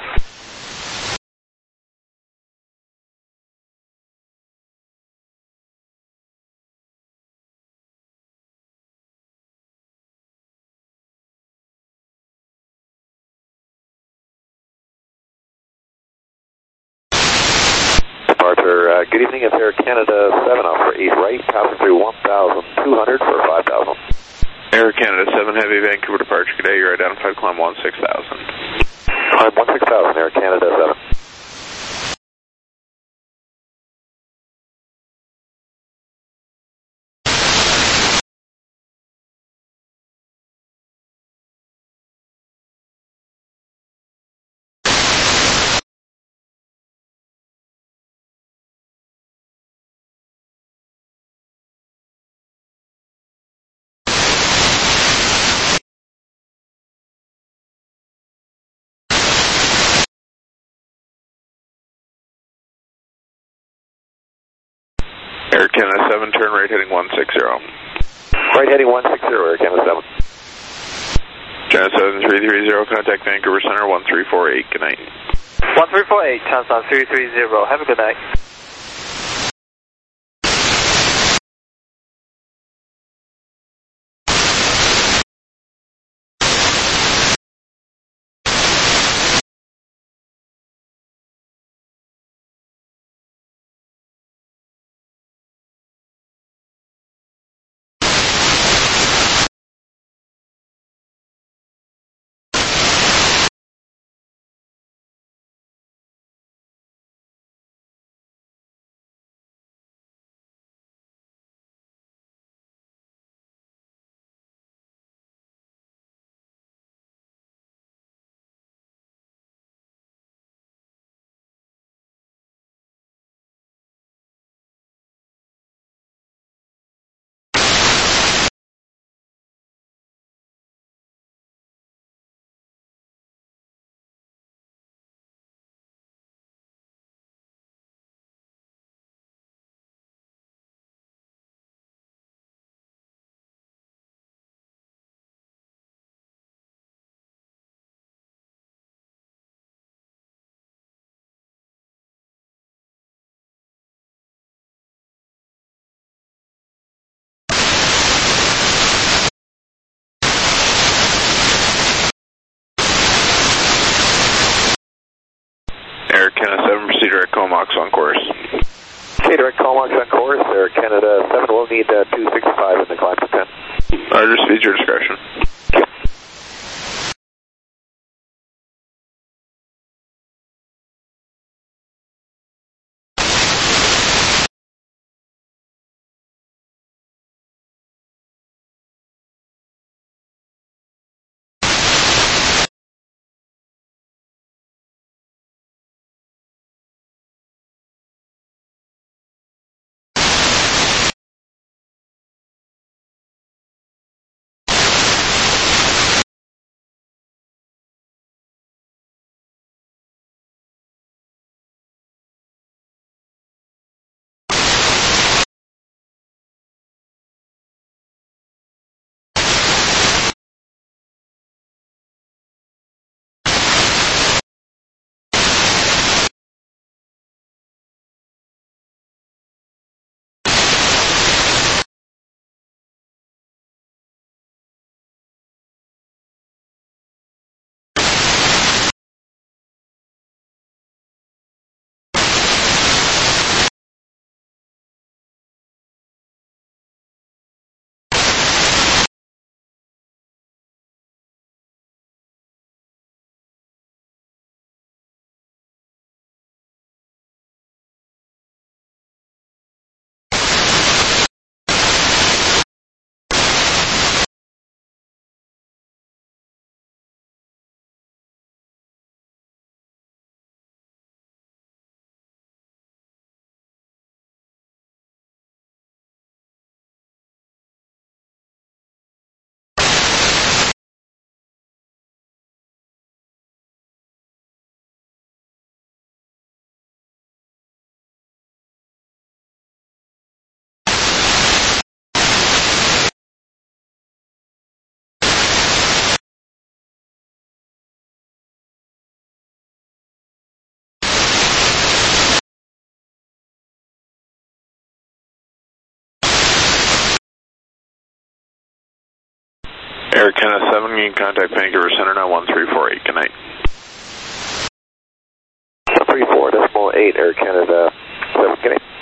Speaker 4: Departure, uh, good evening, it's Air Canada seven off for eight right, passing through one thousand two hundred for five thousand.
Speaker 1: Air Canada seven, heavy Vancouver departure, good day, you're identified, climb one six thousand.
Speaker 4: Climb one six thousand, Air Canada seven.
Speaker 1: Air Canada seven, turn right heading one six zero.
Speaker 4: Right heading one six zero, Air Canada seven.
Speaker 1: China Southern three three zero, contact Vancouver Center one three four eight, good night.
Speaker 3: one three four eight, China Southern three three zero, have a good night.
Speaker 1: direct Comox on course.
Speaker 4: Okay, direct Comox on course. Air Canada seven will need uh, two sixty-five in the climb to ten.
Speaker 1: Roger, speed your discretion. Air Canada seven, you can contact Vancouver Center now one three four eight. Good night.
Speaker 4: three four decimal eight, Air Canada seven, good night.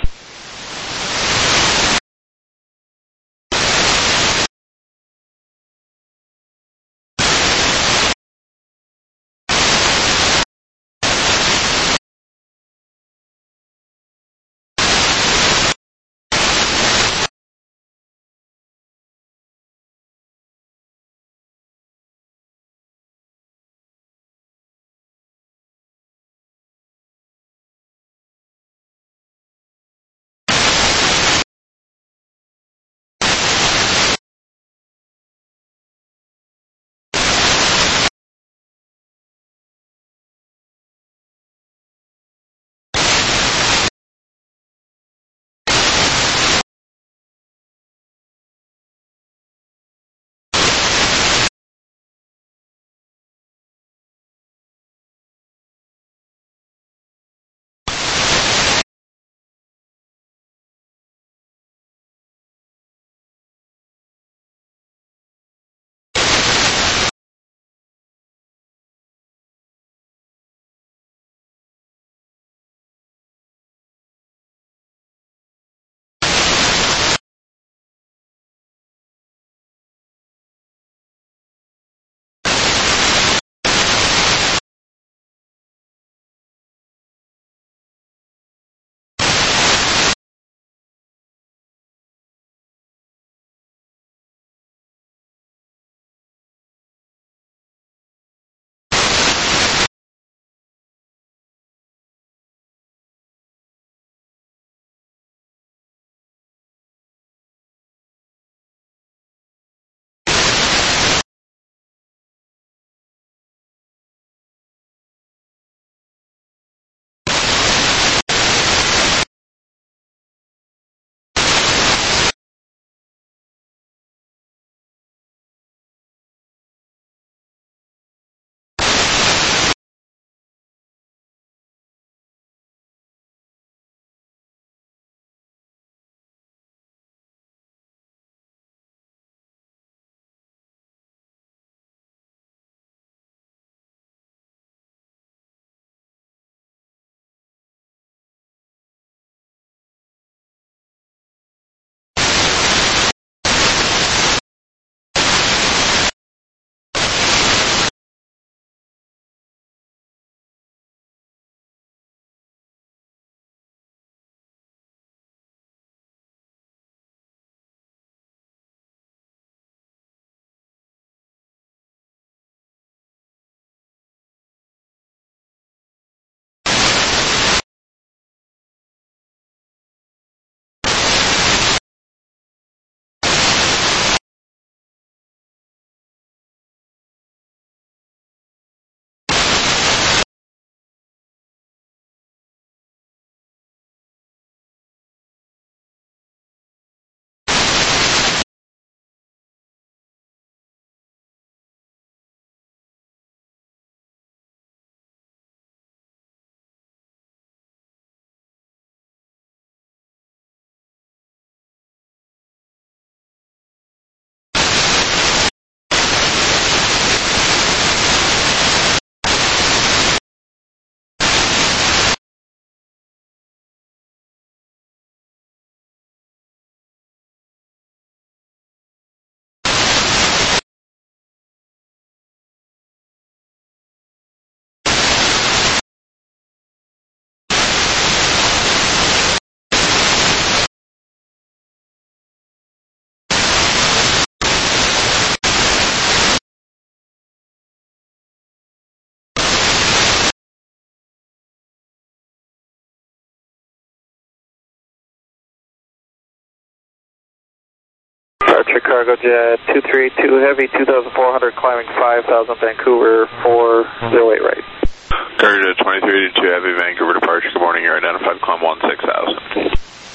Speaker 3: cargo jet two three eight two heavy, two thousand four hundred climbing five thousand Vancouver four zero eight right.
Speaker 1: Cargo jet twenty-three eighty-two heavy, Vancouver departure, good morning, you're identified, climb one six thousand.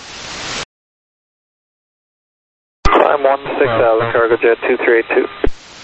Speaker 3: Climb one six thousand, cargo jet two three eight two.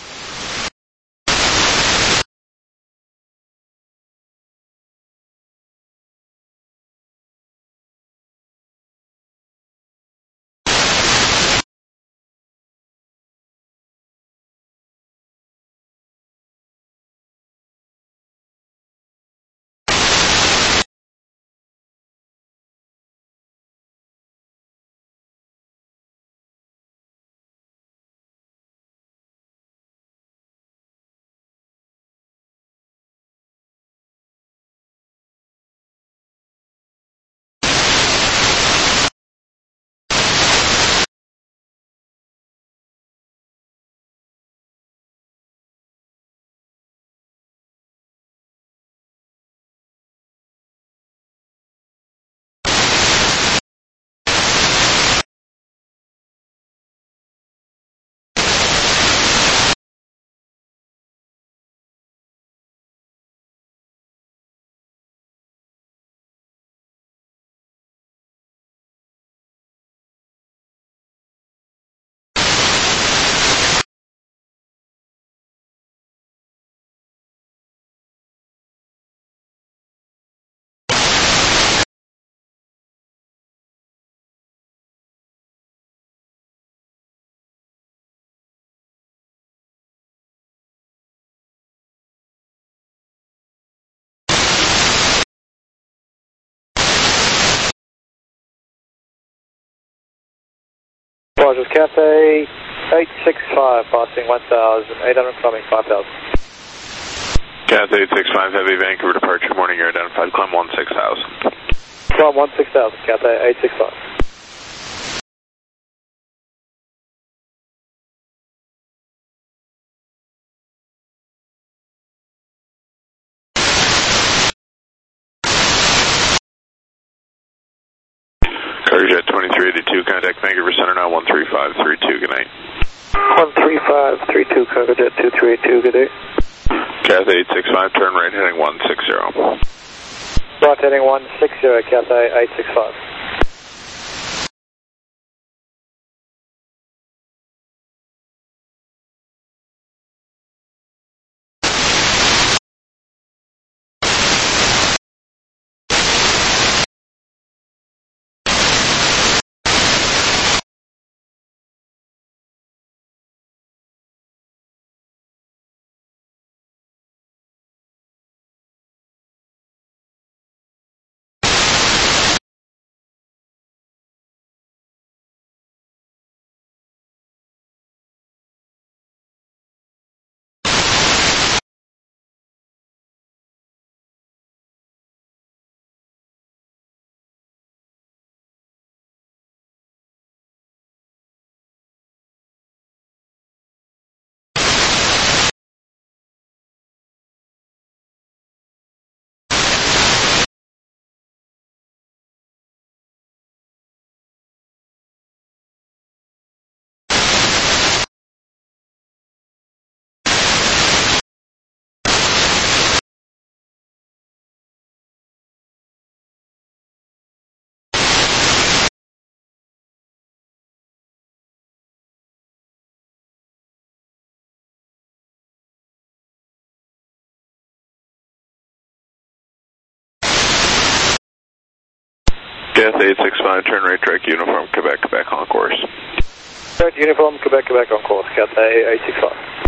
Speaker 3: Rogers, Cathay eight six five, passing one thousand, eight hundred climbing five thousand.
Speaker 1: Cathay eight six five heavy, Vancouver departure, good morning, you're identified, climb one six thousand.
Speaker 3: Climb one six thousand, Cathay eight six five.
Speaker 1: Cargo jet twenty-three eighty-two, contact Vancouver Center now one three five three two, good night.
Speaker 3: one three five three two, cargo jet two three eight two, good day.
Speaker 1: Cathay eight six five, turn right heading one six zero.
Speaker 3: Right heading one six zero, Cathay eight six five.
Speaker 1: Cathay eight six five, turn right direct uniform, Quebec, Quebec on course.
Speaker 3: Direct uniform, Quebec, Quebec on course, Cathay eight six five.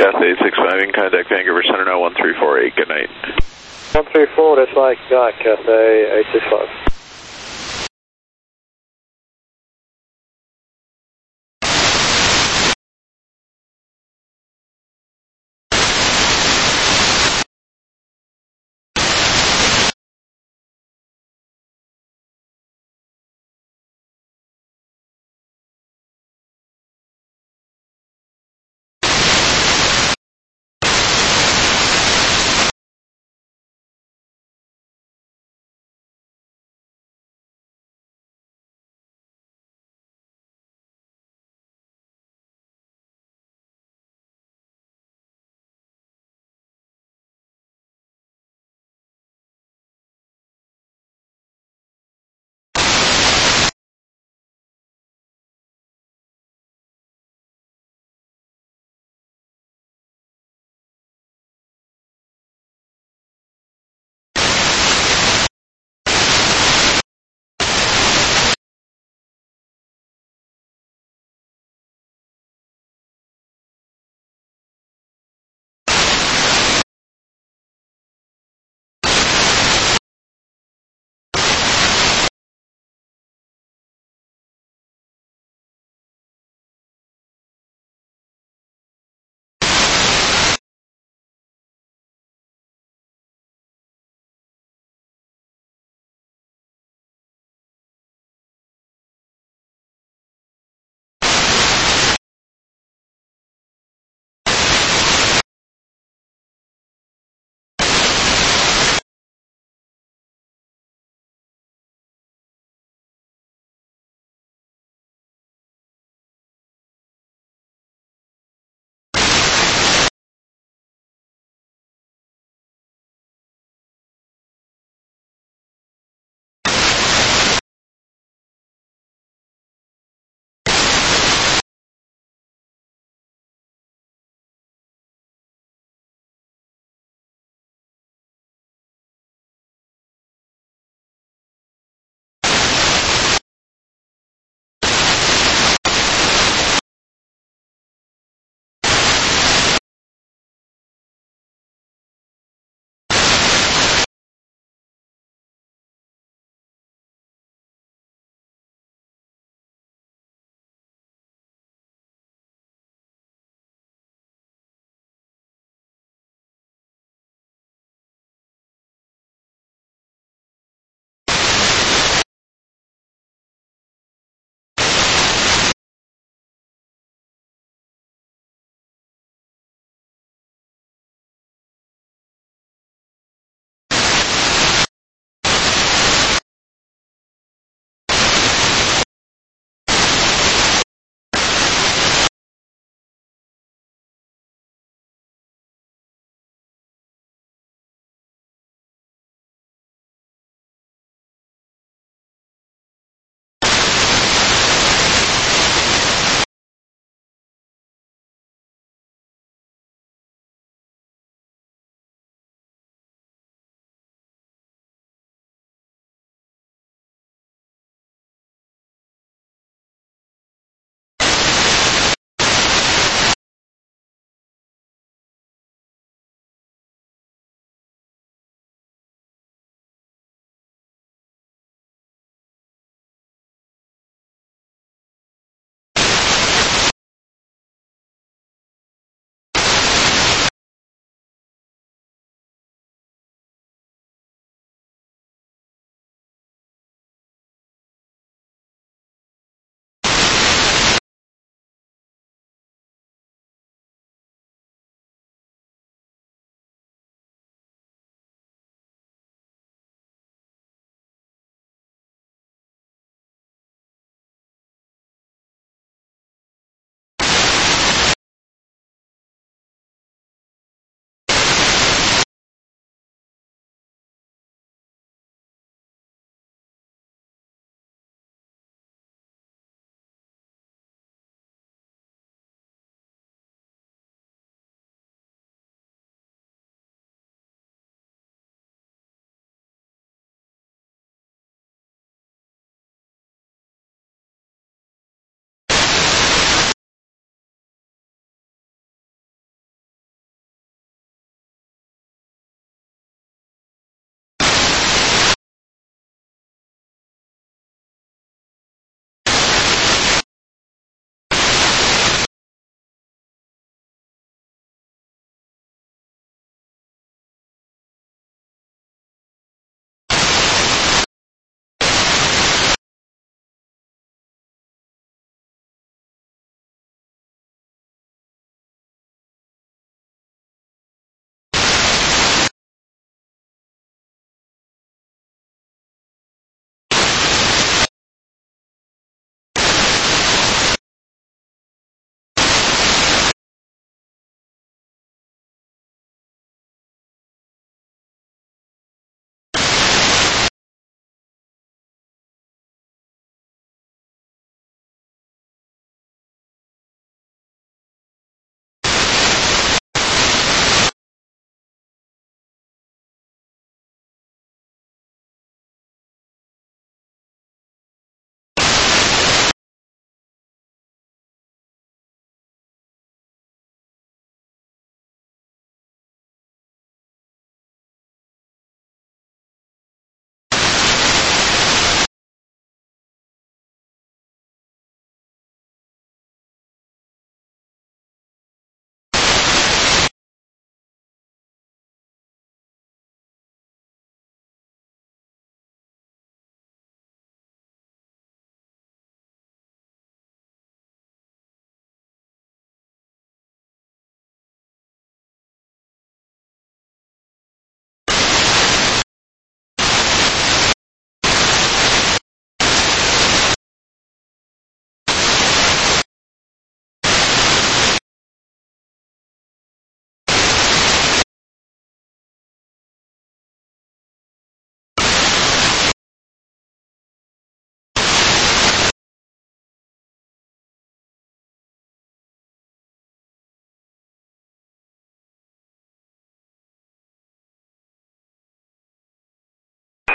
Speaker 1: Cathay six five, you can contact Vancouver Center now, one three four eight. Good night.
Speaker 3: one three four, that's Mike, got Cathay eight six five.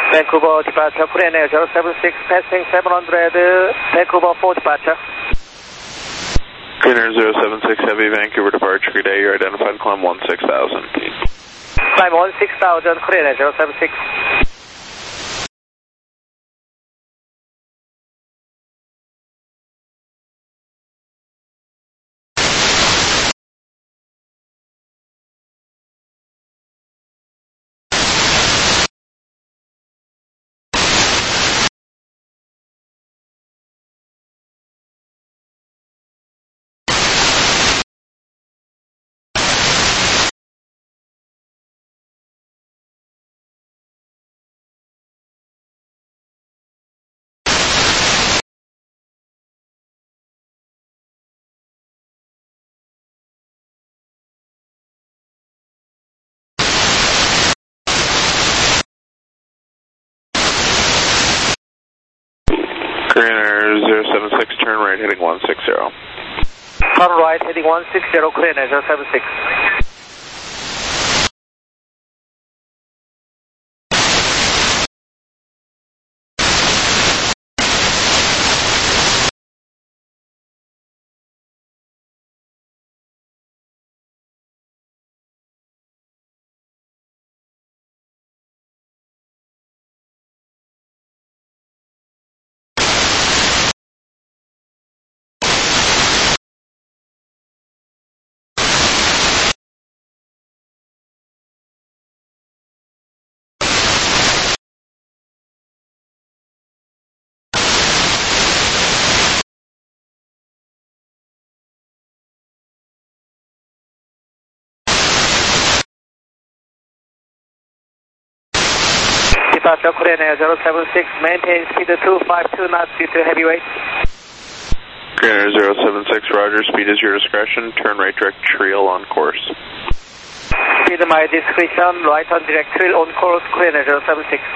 Speaker 3: Vancouver departure, Korean Air zero seven six, passing seven hundred, Vancouver four departure.
Speaker 1: Korean Air zero seven six, heavy Vancouver departure, good day, you're identified, climb one six thousand.
Speaker 3: Climb one six thousand, Korean Air zero seven six.
Speaker 1: Korean Air zero seven six, turn right heading one six zero.
Speaker 3: Turn right heading one six zero, Korean Air zero seven six. Departure Korean Air zero seven six, maintain speed two five two knots due to heavyweight.
Speaker 1: Korean Air zero seven six, roger, speed is your discretion, turn right direct trail on course.
Speaker 3: Speed my discretion, right on direct trail on course, Korean Air zero seven six.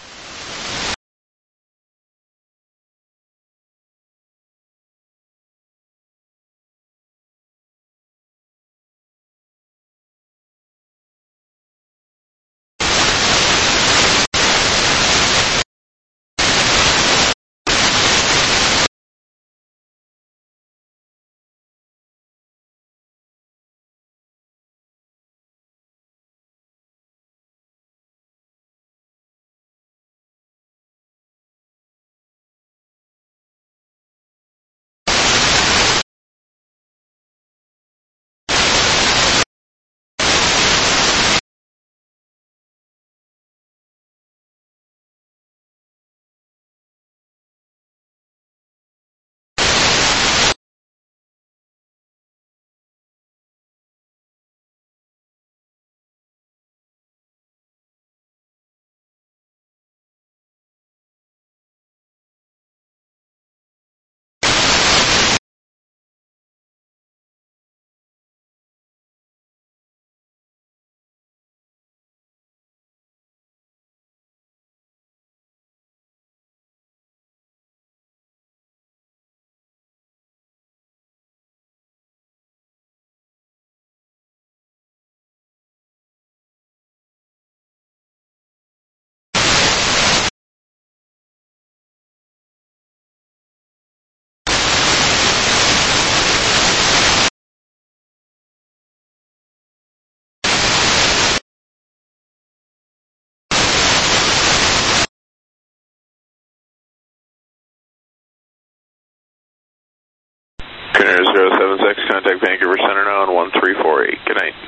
Speaker 1: Korean Air zero seven six, contact Vancouver Center now on one three four eight. Good night.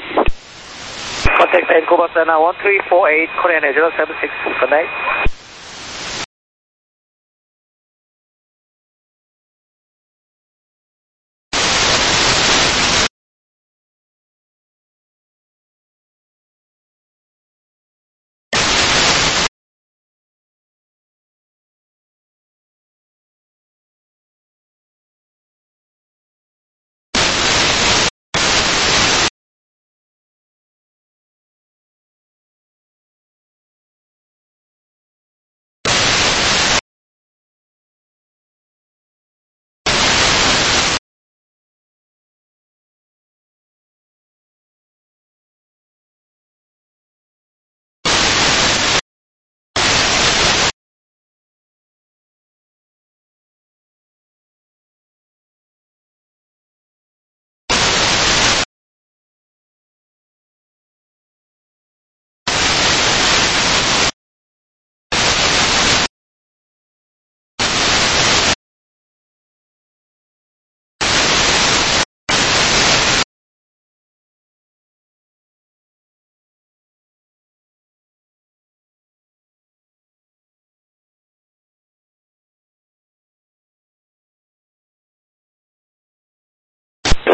Speaker 3: Contact Vancouver Center one three four eight, Korean Air zero seven six. Good night.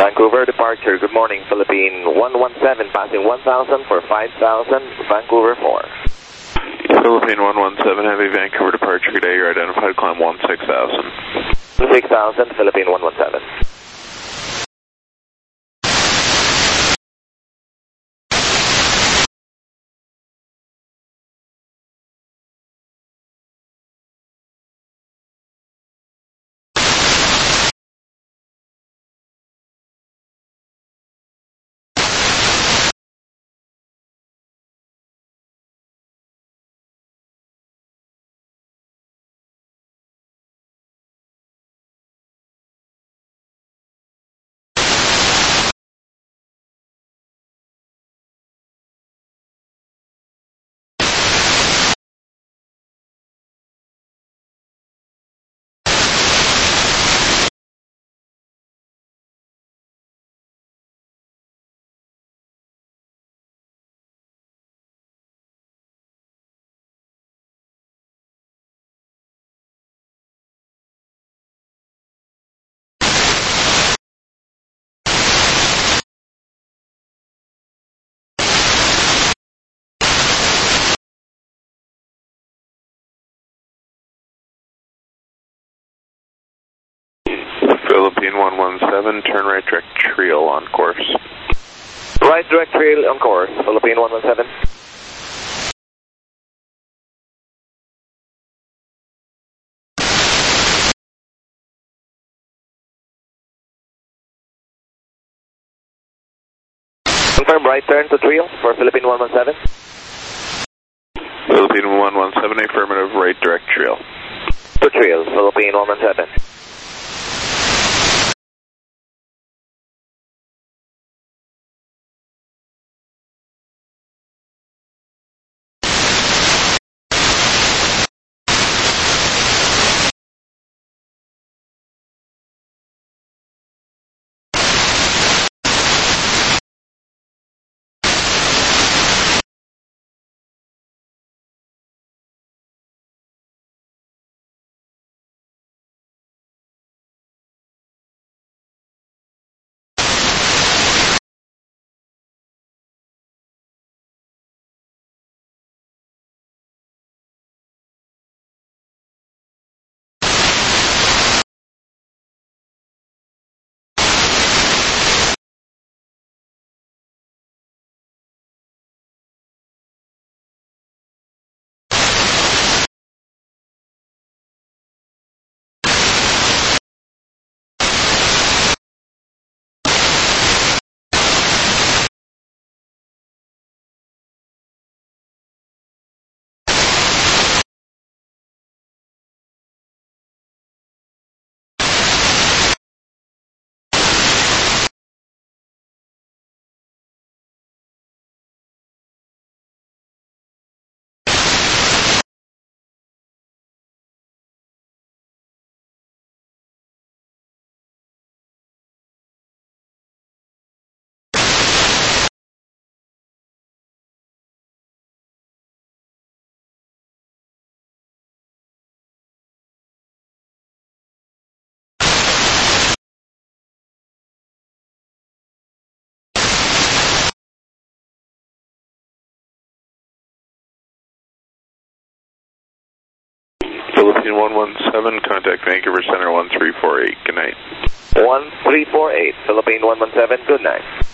Speaker 3: Vancouver departure, good morning, Philippine one one seven, passing one thousand for five thousand, Vancouver four.
Speaker 1: Philippine one one seven, heavy Vancouver departure today, you're identified, climb one six thousand.
Speaker 3: six thousand, Philippine one one seven.
Speaker 1: Philippine one one seven, turn right direct trail on course.
Speaker 3: Right direct trail on course, Philippine one one seven. Confirm right turn to trail for Philippine one one seven.
Speaker 1: Philippine one one seven, affirmative, right direct trail.
Speaker 3: To trail, Philippine one one seven.
Speaker 1: Philippine one one seven, contact Vancouver Center one three four eight, good night.
Speaker 3: one three four eight, Philippine one one seven, good night.